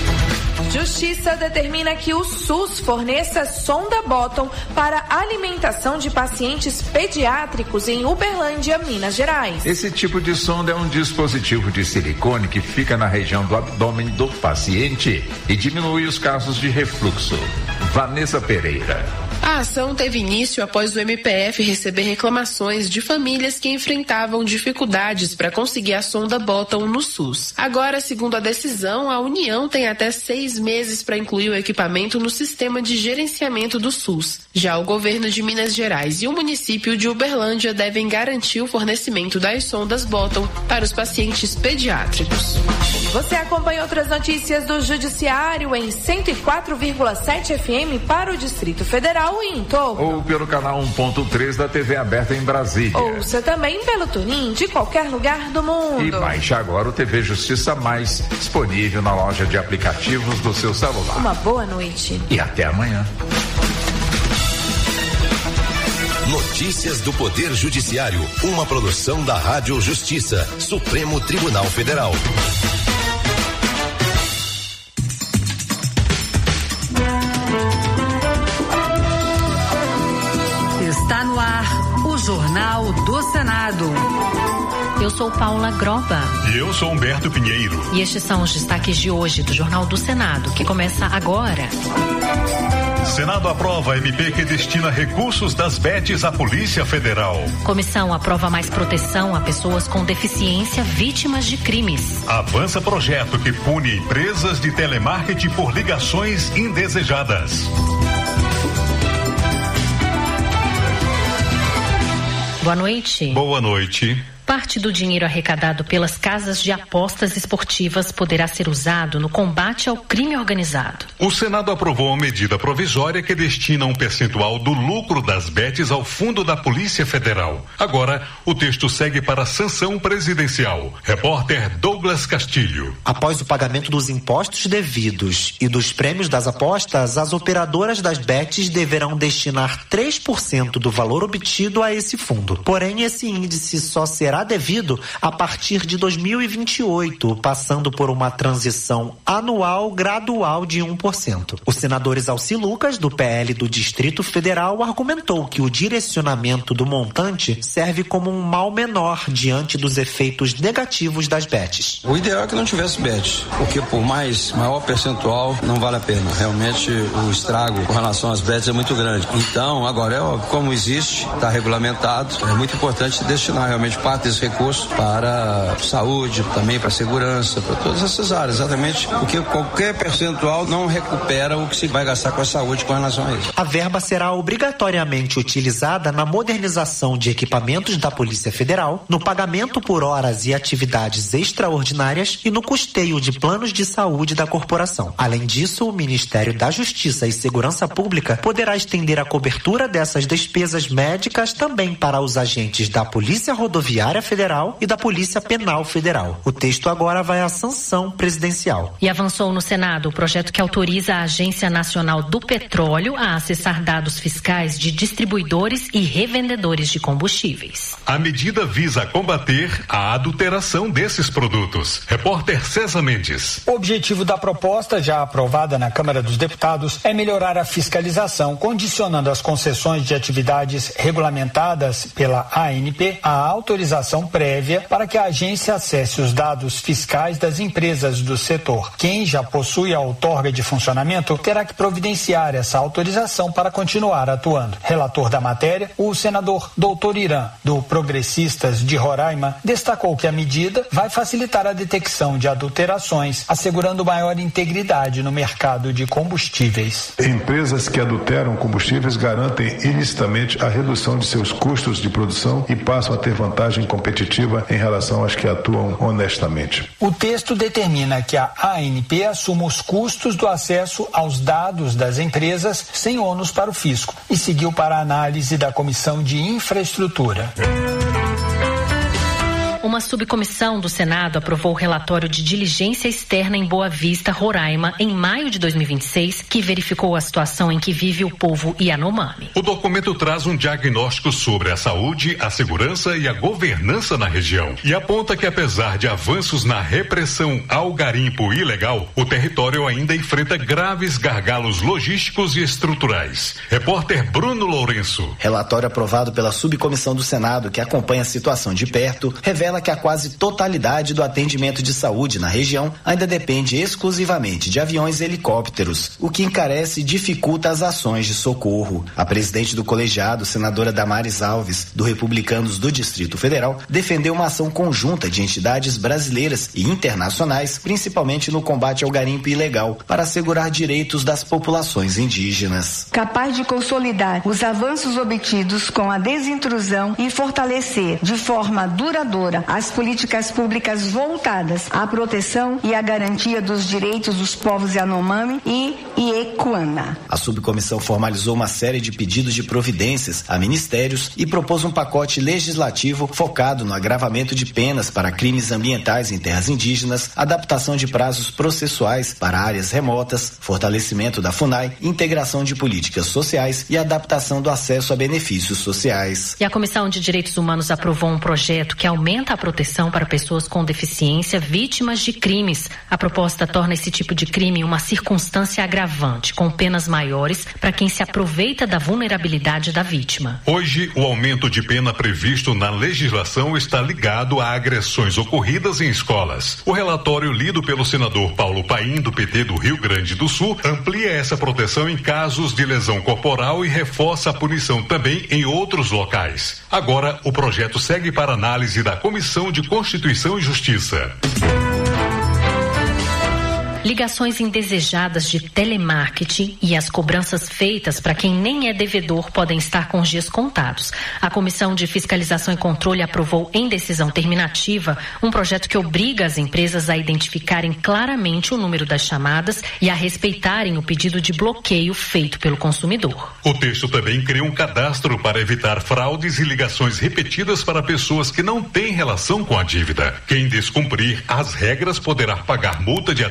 Justiça determina que o SUS forneça sonda Bottom para alimentação de pacientes pediátricos em Uberlândia, Minas Gerais. Esse tipo de sonda é um dispositivo de silicone que fica na região do abdômen do paciente e diminui os casos de refluxo. Vanessa Pereira. A ação teve início após o M P F receber reclamações de famílias que enfrentavam dificuldades para conseguir a sonda Bottom no SUS. Agora, segundo a decisão, a União tem até seis meses para incluir o equipamento no sistema de gerenciamento do SUS. Já o governo de Minas Gerais e o município de Uberlândia devem garantir o fornecimento das sondas Bottom para os pacientes pediátricos. Você acompanha outras notícias do Judiciário em cento e quatro vírgula sete F M para o Distrito Federal e em torno. Ou pelo canal um ponto três da T V aberta em Brasília. Ouça também pelo Tunin de qualquer lugar do mundo. E baixe agora o T V Justiça Mais, disponível na loja de aplicativos do seu celular. Uma boa noite. E até amanhã. Notícias do Poder Judiciário, uma produção da Rádio Justiça, Supremo Tribunal Federal. Está no ar o Jornal do Senado. Eu sou Paula Groba. E eu sou Humberto Pinheiro. E estes são os destaques de hoje do Jornal do Senado, que começa agora. Senado aprova M P que destina recursos das B E Ts à Polícia Federal. Comissão aprova mais proteção a pessoas com deficiência vítimas de crimes. Avança projeto que pune empresas de telemarketing por ligações indesejadas. Boa noite. Boa noite. Parte do dinheiro arrecadado pelas casas de apostas esportivas poderá ser usado no combate ao crime organizado. O Senado aprovou uma medida provisória que destina um percentual do lucro das B E Ts ao Fundo da Polícia Federal. Agora, o texto segue para a sanção presidencial. Repórter Douglas Castilho. Após o pagamento dos impostos devidos e dos prêmios das apostas, as operadoras das B E Ts deverão destinar três por cento do valor obtido a esse fundo. Porém, esse índice só será será devido a partir de dois mil e vinte e oito, passando por uma transição anual gradual de um por cento. O senador Exalci Lucas, do P L do Distrito Federal, argumentou que o direcionamento do montante serve como um mal menor diante dos efeitos negativos das bets. O ideal é que não tivesse bets, porque por mais maior percentual não vale a pena. Realmente o estrago com relação às bets é muito grande. Então, agora, é óbvio, como existe, está regulamentado, é muito importante destinar realmente parte desse recurso para saúde, também para segurança, para todas essas áreas, exatamente, porque qualquer percentual não recupera o que se vai gastar com a saúde com relação a isso. A verba será obrigatoriamente utilizada na modernização de equipamentos da Polícia Federal, no pagamento por horas e atividades extraordinárias e no custeio de planos de saúde da corporação. Além disso, o Ministério da Justiça e Segurança Pública poderá estender a cobertura dessas despesas médicas também para os agentes da Polícia Rodoviária Federal e da Polícia Penal Federal. O texto agora vai à sanção presidencial. E avançou no Senado o projeto que autoriza a Agência Nacional do Petróleo a acessar dados fiscais de distribuidores e revendedores de combustíveis. A medida visa combater a adulteração desses produtos. Repórter César Mendes. O objetivo da proposta, já aprovada na Câmara dos Deputados, é melhorar a fiscalização, condicionando as concessões de atividades regulamentadas pela A N P à autorização prévia para que a agência acesse os dados fiscais das empresas do setor. Quem já possui a outorga de funcionamento terá que providenciar essa autorização para continuar atuando. Relator da matéria, o senador doutor Irã, do Progressistas de Roraima, destacou que a medida vai facilitar a detecção de adulterações, assegurando maior integridade no mercado de combustíveis. Empresas que adulteram combustíveis garantem ilicitamente a redução de seus custos de produção e passam a ter vantagem competitiva em relação às que atuam honestamente. O texto determina que a A N P assuma os custos do acesso aos dados das empresas sem ônus para o fisco e seguiu para a análise da Comissão de Infraestrutura. Uma subcomissão do Senado aprovou o relatório de diligência externa em Boa Vista, Roraima, em maio de dois mil e vinte e seis, que verificou a situação em que vive o povo Yanomami. O documento traz um diagnóstico sobre a saúde, a segurança e a governança na região e aponta que, apesar de avanços na repressão ao garimpo ilegal, o território ainda enfrenta graves gargalos logísticos e estruturais. Repórter Bruno Lourenço. Relatório aprovado pela subcomissão do Senado, que acompanha a situação de perto, revela que a quase totalidade do atendimento de saúde na região ainda depende exclusivamente de aviões e helicópteros, o que encarece e dificulta as ações de socorro. A presidente do colegiado, senadora Damares Alves, do Republicanos do Distrito Federal, defendeu uma ação conjunta de entidades brasileiras e internacionais, principalmente no combate ao garimpo ilegal, para assegurar direitos das populações indígenas. Capaz de consolidar os avanços obtidos com a desintrusão e fortalecer de forma duradoura as políticas públicas voltadas à proteção e à garantia dos direitos dos povos Yanomami e Iekuana. A subcomissão formalizou uma série de pedidos de providências a ministérios e propôs um pacote legislativo focado no agravamento de penas para crimes ambientais em terras indígenas, adaptação de prazos processuais para áreas remotas, fortalecimento da FUNAI, integração de políticas sociais e adaptação do acesso a benefícios sociais. E a Comissão de Direitos Humanos aprovou um projeto que aumenta a proteção para pessoas com deficiência vítimas de crimes. A proposta torna esse tipo de crime uma circunstância agravante, com penas maiores para quem se aproveita da vulnerabilidade da vítima. Hoje, o aumento de pena previsto na legislação está ligado a agressões ocorridas em escolas. O relatório lido pelo senador Paulo Paim, do P T do Rio Grande do Sul, amplia essa proteção em casos de lesão corporal e reforça a punição também em outros locais. Agora, o projeto segue para análise da Comissão de Constituição e Justiça. Ligações indesejadas de telemarketing e as cobranças feitas para quem nem é devedor podem estar com os dias contados. A Comissão de Fiscalização e Controle aprovou em decisão terminativa um projeto que obriga as empresas a identificarem claramente o número das chamadas e a respeitarem o pedido de bloqueio feito pelo consumidor. O texto também cria um cadastro para evitar fraudes e ligações repetidas para pessoas que não têm relação com a dívida. Quem descumprir as regras poderá pagar multa de até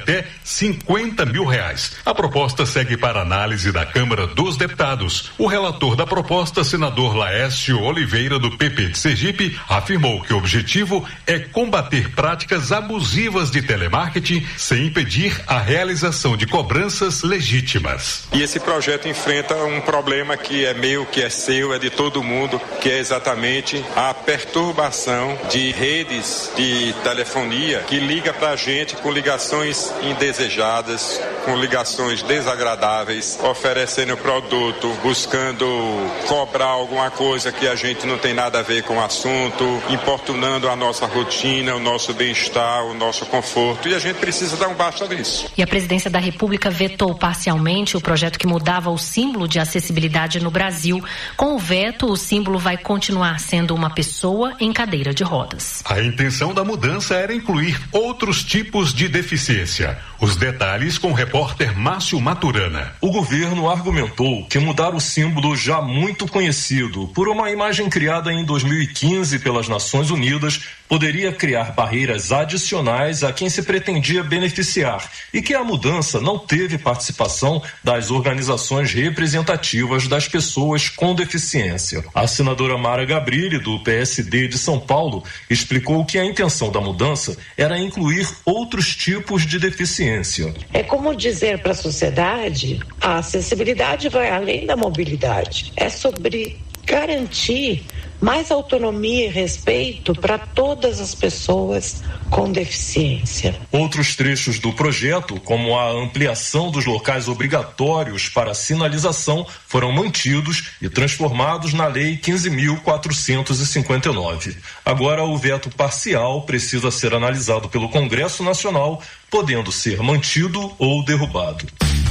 cinquenta mil reais. A proposta segue para análise da Câmara dos Deputados. O relator da proposta, senador Laércio Oliveira, do P P de Sergipe, afirmou que o objetivo é combater práticas abusivas de telemarketing sem impedir a realização de cobranças legítimas. E esse projeto enfrenta um problema que é meu, que é seu, é de todo mundo, que é exatamente a perturbação de redes de telefonia que liga pra gente com ligações indesejadas, com ligações desagradáveis, oferecendo produto, buscando cobrar alguma coisa que a gente não tem nada a ver com o assunto, importunando a nossa rotina, o nosso bem-estar, o nosso conforto, e a gente precisa dar um basta nisso. E a Presidência da República vetou parcialmente o projeto que mudava o símbolo de acessibilidade no Brasil. Com o veto, o símbolo vai continuar sendo uma pessoa em cadeira de rodas. A intenção da mudança era incluir outros tipos de deficiência. Os detalhes com o repórter Márcio Maturana. O governo argumentou que mudar o símbolo já muito conhecido por uma imagem criada em dois mil e quinze pelas Nações Unidas poderia criar barreiras adicionais a quem se pretendia beneficiar e que a mudança não teve participação das organizações representativas das pessoas com deficiência. A senadora Mara Gabrilli, do P S D de São Paulo, explicou que a intenção da mudança era incluir outros tipos de deficiência. É como dizer para a sociedade, a acessibilidade vai além da mobilidade. É sobre garantir mais autonomia e respeito para todas as pessoas com deficiência. Outros trechos do projeto, como a ampliação dos locais obrigatórios para sinalização, foram mantidos e transformados na Lei quinze mil quatrocentos e cinquenta e nove. Agora, o veto parcial precisa ser analisado pelo Congresso Nacional, podendo ser mantido ou derrubado.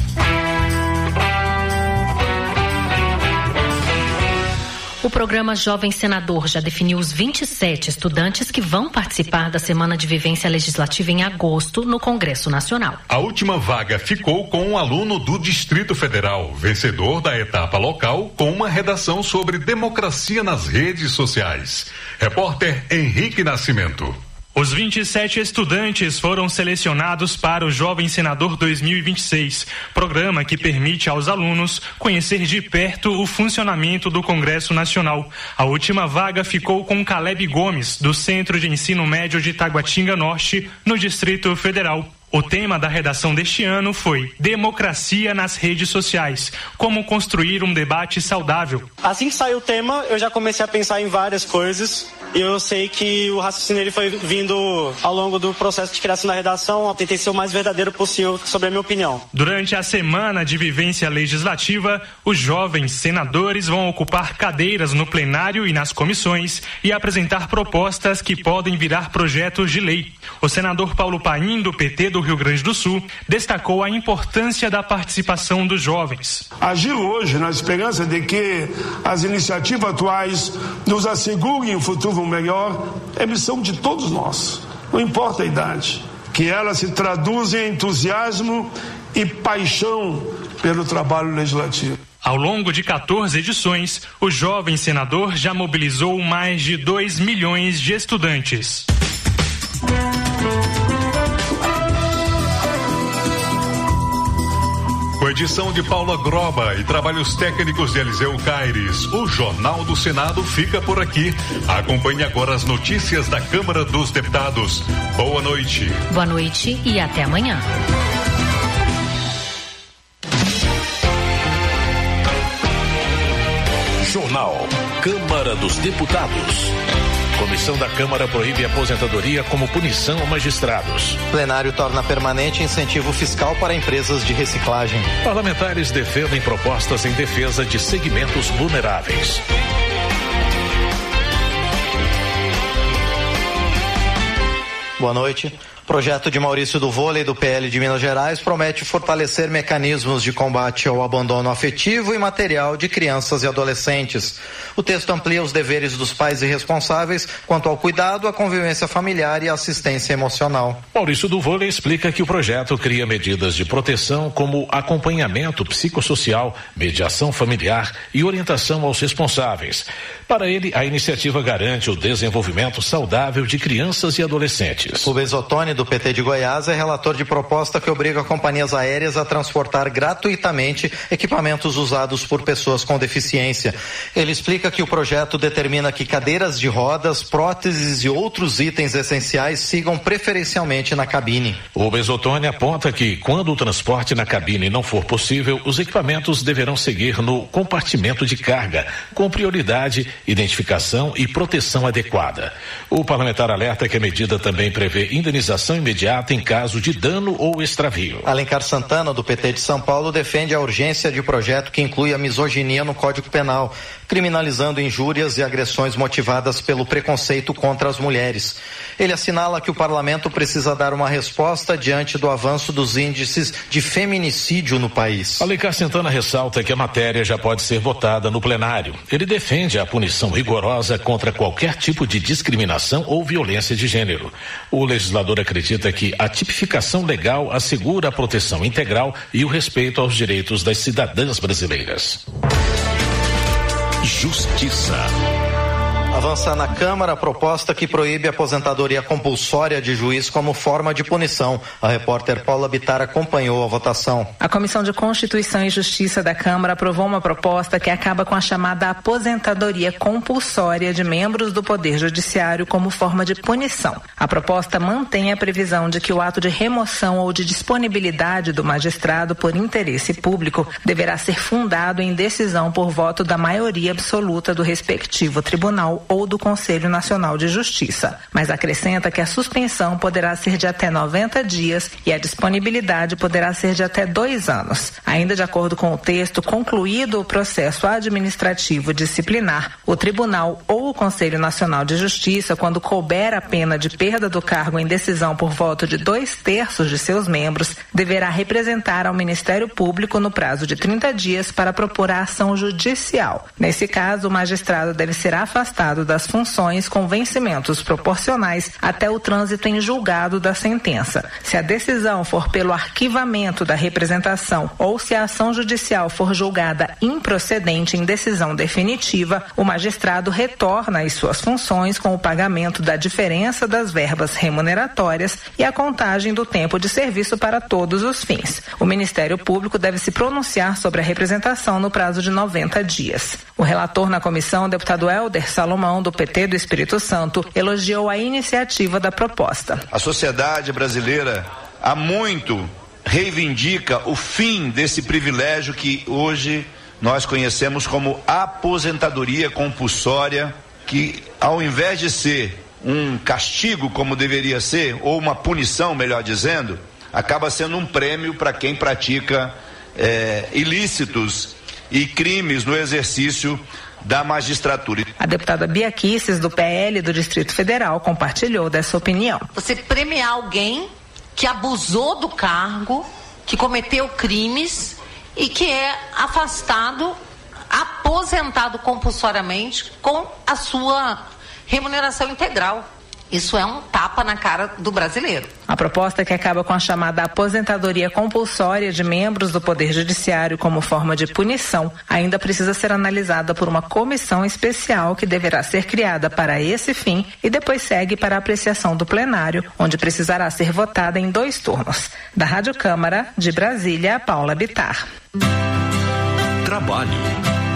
O programa Jovem Senador já definiu os vinte e sete estudantes que vão participar da Semana de Vivência Legislativa em agosto no Congresso Nacional. A última vaga ficou com um aluno do Distrito Federal, vencedor da etapa local, com uma redação sobre democracia nas redes sociais. Repórter Henrique Nascimento. Os vinte e sete estudantes foram selecionados para o Jovem Senador dois mil e vinte e seis, programa que permite aos alunos conhecer de perto o funcionamento do Congresso Nacional. A última vaga ficou com Caleb Gomes, do Centro de Ensino Médio de Taguatinga Norte, no Distrito Federal. O tema da redação deste ano foi Democracia nas redes sociais, como construir um debate saudável. Assim que saiu o tema, eu já comecei a pensar em várias coisas. Eu sei que o raciocínio ele foi vindo ao longo do processo de criação da redação. Eu tentei ser o mais verdadeiro possível sobre a minha opinião. Durante a Semana de Vivência Legislativa, os jovens senadores vão ocupar cadeiras no plenário e nas comissões e apresentar propostas que podem virar projetos de lei. O senador Paulo Paim, do P T do Rio Grande do Sul, destacou a importância da participação dos jovens. Agir hoje na esperança de que as iniciativas atuais nos assegurem um futuro melhor é missão de todos nós, não importa a idade, que ela se traduz em entusiasmo e paixão pelo trabalho legislativo. Ao longo de quatorze edições, o jovem senador já mobilizou mais de dois milhões de estudantes. Com edição de Paula Groba e trabalhos técnicos de Eliseu Caires, o Jornal do Senado fica por aqui. Acompanhe agora as notícias da Câmara dos Deputados. Boa noite. Boa noite e até amanhã. Jornal Câmara dos Deputados. Comissão da Câmara proíbe aposentadoria como punição a magistrados. Plenário torna permanente incentivo fiscal para empresas de reciclagem. Parlamentares defendem propostas em defesa de segmentos vulneráveis. Boa noite. Projeto de Maurício do Vôlei do P L de Minas Gerais promete fortalecer mecanismos de combate ao abandono afetivo e material de crianças e adolescentes. O texto amplia os deveres dos pais e responsáveis quanto ao cuidado, à convivência familiar e à assistência emocional. Maurício do Vôlei explica que o projeto cria medidas de proteção como acompanhamento psicossocial, mediação familiar e orientação aos responsáveis. Para ele, a iniciativa garante o desenvolvimento saudável de crianças e adolescentes. O Besotone do P T de Goiás, é relator de proposta que obriga companhias aéreas a transportar gratuitamente equipamentos usados por pessoas com deficiência. Ele explica que o projeto determina que cadeiras de rodas, próteses e outros itens essenciais sigam preferencialmente na cabine. O Besottoni aponta que, quando o transporte na cabine não for possível, os equipamentos deverão seguir no compartimento de carga, com prioridade, identificação e proteção adequada. O parlamentar alerta que a medida também prevê indenização imediata em caso de dano ou extravio. Alencar Santana, do P T de São Paulo, defende a urgência de projeto que inclui a misoginia no Código Penal, criminalizando injúrias e agressões motivadas pelo preconceito contra as mulheres. Ele assinala que o parlamento precisa dar uma resposta diante do avanço dos índices de feminicídio no país. Alencar Santana ressalta que a matéria já pode ser votada no plenário. Ele defende a punição rigorosa contra qualquer tipo de discriminação ou violência de gênero. O legislador acredita que a tipificação legal assegura a proteção integral e o respeito aos direitos das cidadãs brasileiras. Justiça. Avança na Câmara a proposta que proíbe a aposentadoria compulsória de juiz como forma de punição. A repórter Paula Bittar acompanhou a votação. A Comissão de Constituição e Justiça da Câmara aprovou uma proposta que acaba com a chamada aposentadoria compulsória de membros do Poder Judiciário como forma de punição. A proposta mantém a previsão de que o ato de remoção ou de disponibilidade do magistrado por interesse público deverá ser fundado em decisão por voto da maioria absoluta do respectivo tribunal ou do Conselho Nacional de Justiça, mas acrescenta que a suspensão poderá ser de até noventa dias e a disponibilidade poderá ser de até dois anos. Ainda de acordo com o texto, concluído o processo administrativo disciplinar, o Tribunal ou o Conselho Nacional de Justiça, quando couber a pena de perda do cargo em decisão por voto de dois terços de seus membros, deverá representar ao Ministério Público no prazo de trinta dias para propor a ação judicial. Nesse caso, o magistrado deve ser afastado das funções com vencimentos proporcionais até o trânsito em julgado da sentença. Se a decisão for pelo arquivamento da representação ou se a ação judicial for julgada improcedente em decisão definitiva, o magistrado retorna às suas funções com o pagamento da diferença das verbas remuneratórias e a contagem do tempo de serviço para todos os fins. O Ministério Público deve se pronunciar sobre a representação no prazo de noventa dias. O relator na comissão, deputado Helder Salomão, do P T do Espírito Santo, elogiou a iniciativa da proposta. A sociedade brasileira há muito reivindica o fim desse privilégio que hoje nós conhecemos como aposentadoria compulsória, que ao invés de ser um castigo como deveria ser, ou uma punição, melhor dizendo, acaba sendo um prêmio para quem pratica é, ilícitos e crimes no exercício da magistratura. A deputada Bia Kicis, do P L do Distrito Federal, compartilhou dessa opinião. Você premiar alguém que abusou do cargo, que cometeu crimes e que é afastado, aposentado compulsoriamente com a sua remuneração integral. Isso é um tapa na cara do brasileiro. A proposta, que acaba com a chamada aposentadoria compulsória de membros do Poder Judiciário como forma de punição, ainda precisa ser analisada por uma comissão especial que deverá ser criada para esse fim e depois segue para a apreciação do plenário, onde precisará ser votada em dois turnos. Da Rádio Câmara, de Brasília, Paula Bittar. Trabalho.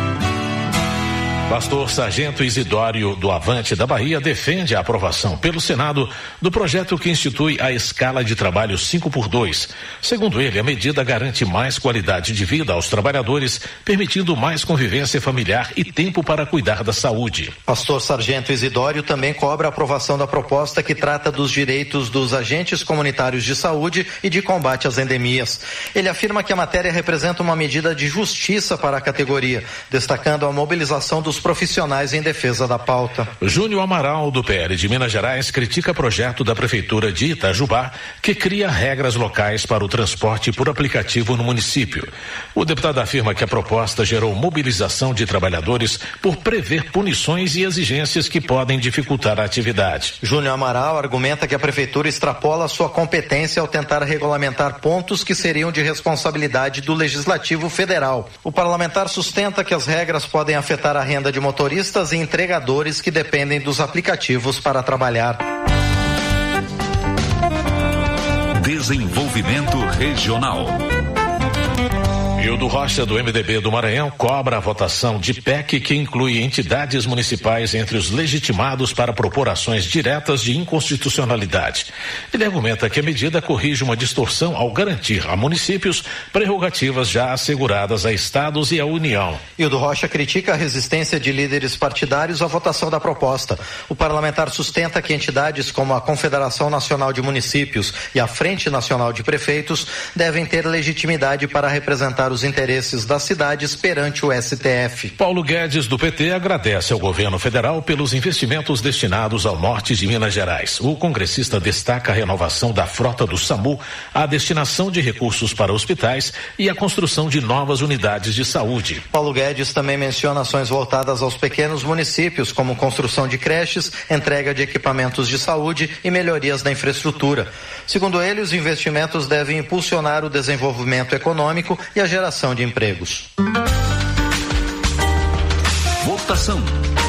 Pastor Sargento Isidório do Avante da Bahia defende a aprovação pelo Senado do projeto que institui a escala de trabalho cinco por dois. Segundo ele, a medida garante mais qualidade de vida aos trabalhadores, permitindo mais convivência familiar e tempo para cuidar da saúde. Pastor Sargento Isidório também cobra a aprovação da proposta que trata dos direitos dos agentes comunitários de saúde e de combate às endemias. Ele afirma que a matéria representa uma medida de justiça para a categoria, destacando a mobilização dos profissionais em defesa da pauta. Júnior Amaral, do P L de Minas Gerais, critica projeto da Prefeitura de Itajubá que cria regras locais para o transporte por aplicativo no município. O deputado afirma que a proposta gerou mobilização de trabalhadores por prever punições e exigências que podem dificultar a atividade. Júnior Amaral argumenta que a Prefeitura extrapola sua competência ao tentar regulamentar pontos que seriam de responsabilidade do Legislativo Federal. O parlamentar sustenta que as regras podem afetar a renda de motoristas e entregadores que dependem dos aplicativos para trabalhar. Desenvolvimento Regional. Hildo Rocha, do M D B do Maranhão, cobra a votação de P E C que inclui entidades municipais entre os legitimados para propor ações diretas de inconstitucionalidade. Ele argumenta que a medida corrige uma distorção ao garantir a municípios prerrogativas já asseguradas a estados e à União. Hildo Rocha critica a resistência de líderes partidários à votação da proposta. O parlamentar sustenta que entidades como a Confederação Nacional de Municípios e a Frente Nacional de Prefeitos devem ter legitimidade para representar os interesses das cidades perante o S T F. Paulo Guedes, do P T, agradece ao governo federal pelos investimentos destinados ao norte de Minas Gerais. O congressista destaca a renovação da frota do SAMU, a destinação de recursos para hospitais e a construção de novas unidades de saúde. Paulo Guedes também menciona ações voltadas aos pequenos municípios, como construção de creches, entrega de equipamentos de saúde e melhorias da infraestrutura. Segundo ele, os investimentos devem impulsionar o desenvolvimento econômico e a geração de empregos. Votação.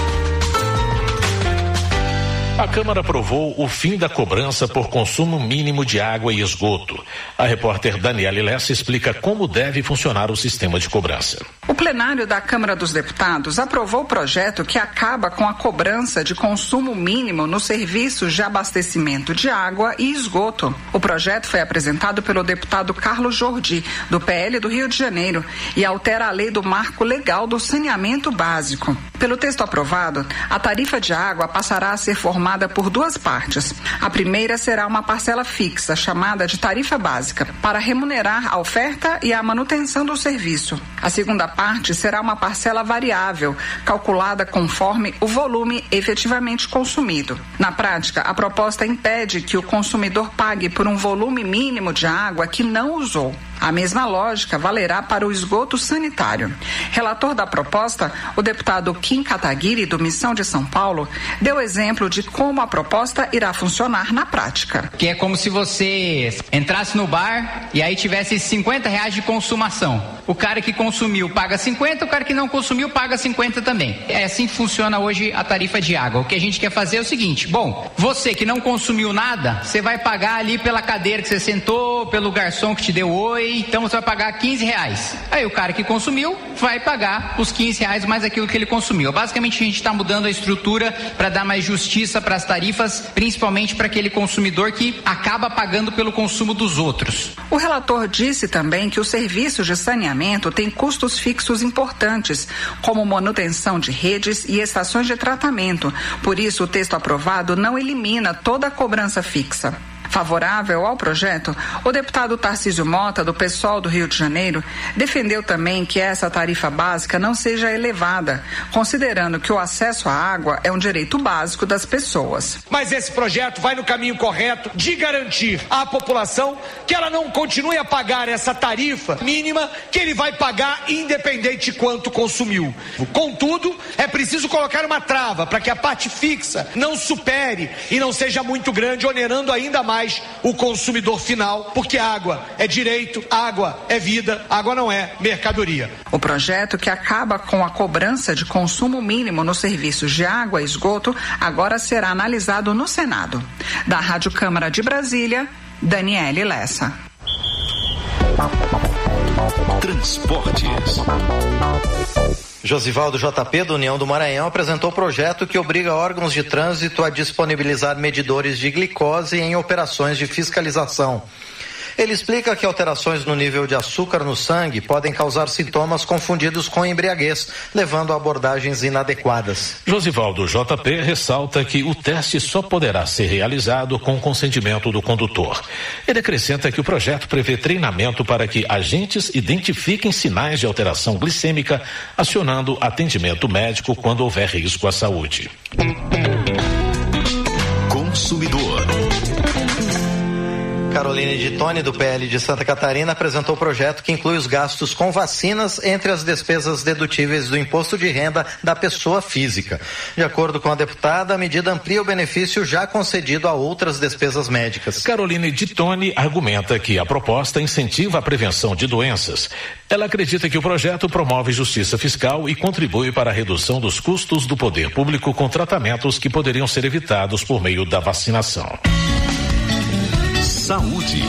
A Câmara aprovou o fim da cobrança por consumo mínimo de água e esgoto. A repórter Daniele Lessa explica como deve funcionar o sistema de cobrança. O plenário da Câmara dos Deputados aprovou o projeto que acaba com a cobrança de consumo mínimo nos serviços de abastecimento de água e esgoto. O projeto foi apresentado pelo deputado Carlos Jordi, do P L do Rio de Janeiro, e altera a lei do marco legal do saneamento básico. Pelo texto aprovado, a tarifa de água passará a ser formada por duas partes. A primeira será uma parcela fixa, chamada de tarifa básica, para remunerar a oferta e a manutenção do serviço. A segunda parte será uma parcela variável, calculada conforme o volume efetivamente consumido. Na prática, a proposta impede que o consumidor pague por um volume mínimo de água que não usou. A mesma lógica valerá para o esgoto sanitário. Relator da proposta, o deputado Kim Kataguiri, do Missão de São Paulo, deu exemplo de como a proposta irá funcionar na prática. Que é como se você entrasse no bar e aí tivesse cinquenta reais de consumação. O cara que consumiu paga cinquenta, o cara que não consumiu paga cinquenta também. É assim que funciona hoje a tarifa de água. O que a gente quer fazer é o seguinte: bom, você que não consumiu nada, você vai pagar ali pela cadeira que você sentou, pelo garçom que te deu oi, então você vai pagar quinze reais. Aí o cara que consumiu vai pagar os quinze reais mais aquilo que ele consumiu. Basicamente a gente está mudando a estrutura para dar mais justiça para as tarifas, principalmente para aquele consumidor que acaba pagando pelo consumo dos outros. O relator disse também que os serviços de saneamento têm custos fixos importantes, como manutenção de redes e estações de tratamento. Por isso, o texto aprovado não elimina toda a cobrança fixa. Favorável ao projeto, o deputado Tarcísio Mota, do PSOL do Rio de Janeiro, defendeu também que essa tarifa básica não seja elevada, considerando que o acesso à água é um direito básico das pessoas. Mas esse projeto vai no caminho correto de garantir à população que ela não continue a pagar essa tarifa mínima que ele vai pagar independente de quanto consumiu. Contudo, é preciso colocar uma trava para que a parte fixa não supere e não seja muito grande, onerando ainda mais o consumidor final, porque água é direito, água é vida, água não é mercadoria. O projeto, que acaba com a cobrança de consumo mínimo nos serviços de água e esgoto, agora será analisado no Senado. Da Rádio Câmara de Brasília, Daniele Lessa. Transportes. Josivaldo J P, do União do Maranhão, apresentou projeto que obriga órgãos de trânsito a disponibilizar medidores de glicose em operações de fiscalização. Ele explica que alterações no nível de açúcar no sangue podem causar sintomas confundidos com embriaguez, levando a abordagens inadequadas. Josivaldo J P ressalta que o teste só poderá ser realizado com consentimento do condutor. Ele acrescenta que o projeto prevê treinamento para que agentes identifiquem sinais de alteração glicêmica, acionando atendimento médico quando houver risco à saúde. Consumidor. Caroline de Tone, do P L de Santa Catarina, apresentou o projeto que inclui os gastos com vacinas entre as despesas dedutíveis do imposto de renda da pessoa física. De acordo com a deputada, a medida amplia o benefício já concedido a outras despesas médicas. Caroline de Tone argumenta que a proposta incentiva a prevenção de doenças. Ela acredita que o projeto promove justiça fiscal e contribui para a redução dos custos do poder público com tratamentos que poderiam ser evitados por meio da vacinação. Saúde.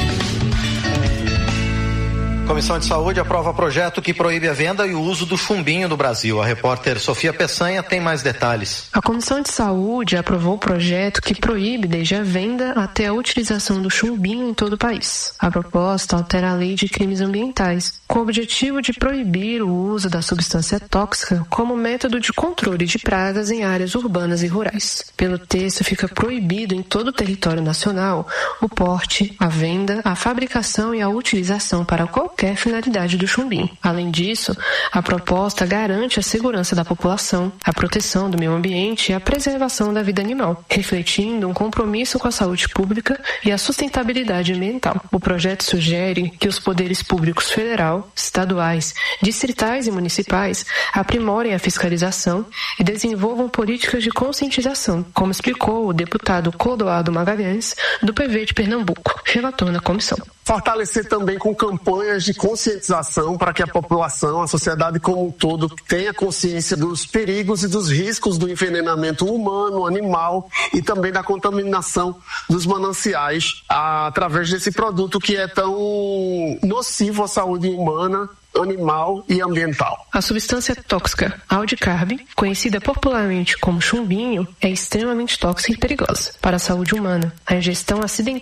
Comissão de Saúde aprova projeto que proíbe a venda e o uso do chumbinho no Brasil. A repórter Sofia Peçanha tem mais detalhes. A Comissão de Saúde aprovou o projeto que proíbe desde a venda até a utilização do chumbinho em todo o país. A proposta altera a Lei de Crimes Ambientais, com o objetivo de proibir o uso da substância tóxica como método de controle de pragas em áreas urbanas e rurais. Pelo texto, fica proibido em todo o território nacional o porte, a venda, a fabricação e a utilização para qualquer finalidade do chumbinho. Além disso, a proposta garante a segurança da população, a proteção do meio ambiente e a preservação da vida animal, refletindo um compromisso com a saúde pública e a sustentabilidade ambiental. O projeto sugere que os poderes públicos federal, estaduais, distritais e municipais aprimorem a fiscalização e desenvolvam políticas de conscientização, como explicou o deputado Clodoaldo Magalhães, do P V de Pernambuco, relator na comissão. Fortalecer também com campanhas de conscientização para que a população, a sociedade como um todo, tenha consciência dos perigos e dos riscos do envenenamento humano, animal e também da contaminação dos mananciais através desse produto que é tão nocivo à saúde humana, animal e ambiental. A substância tóxica aldicarb, conhecida popularmente como chumbinho, é extremamente tóxica e perigosa para a saúde humana. A ingestão acidental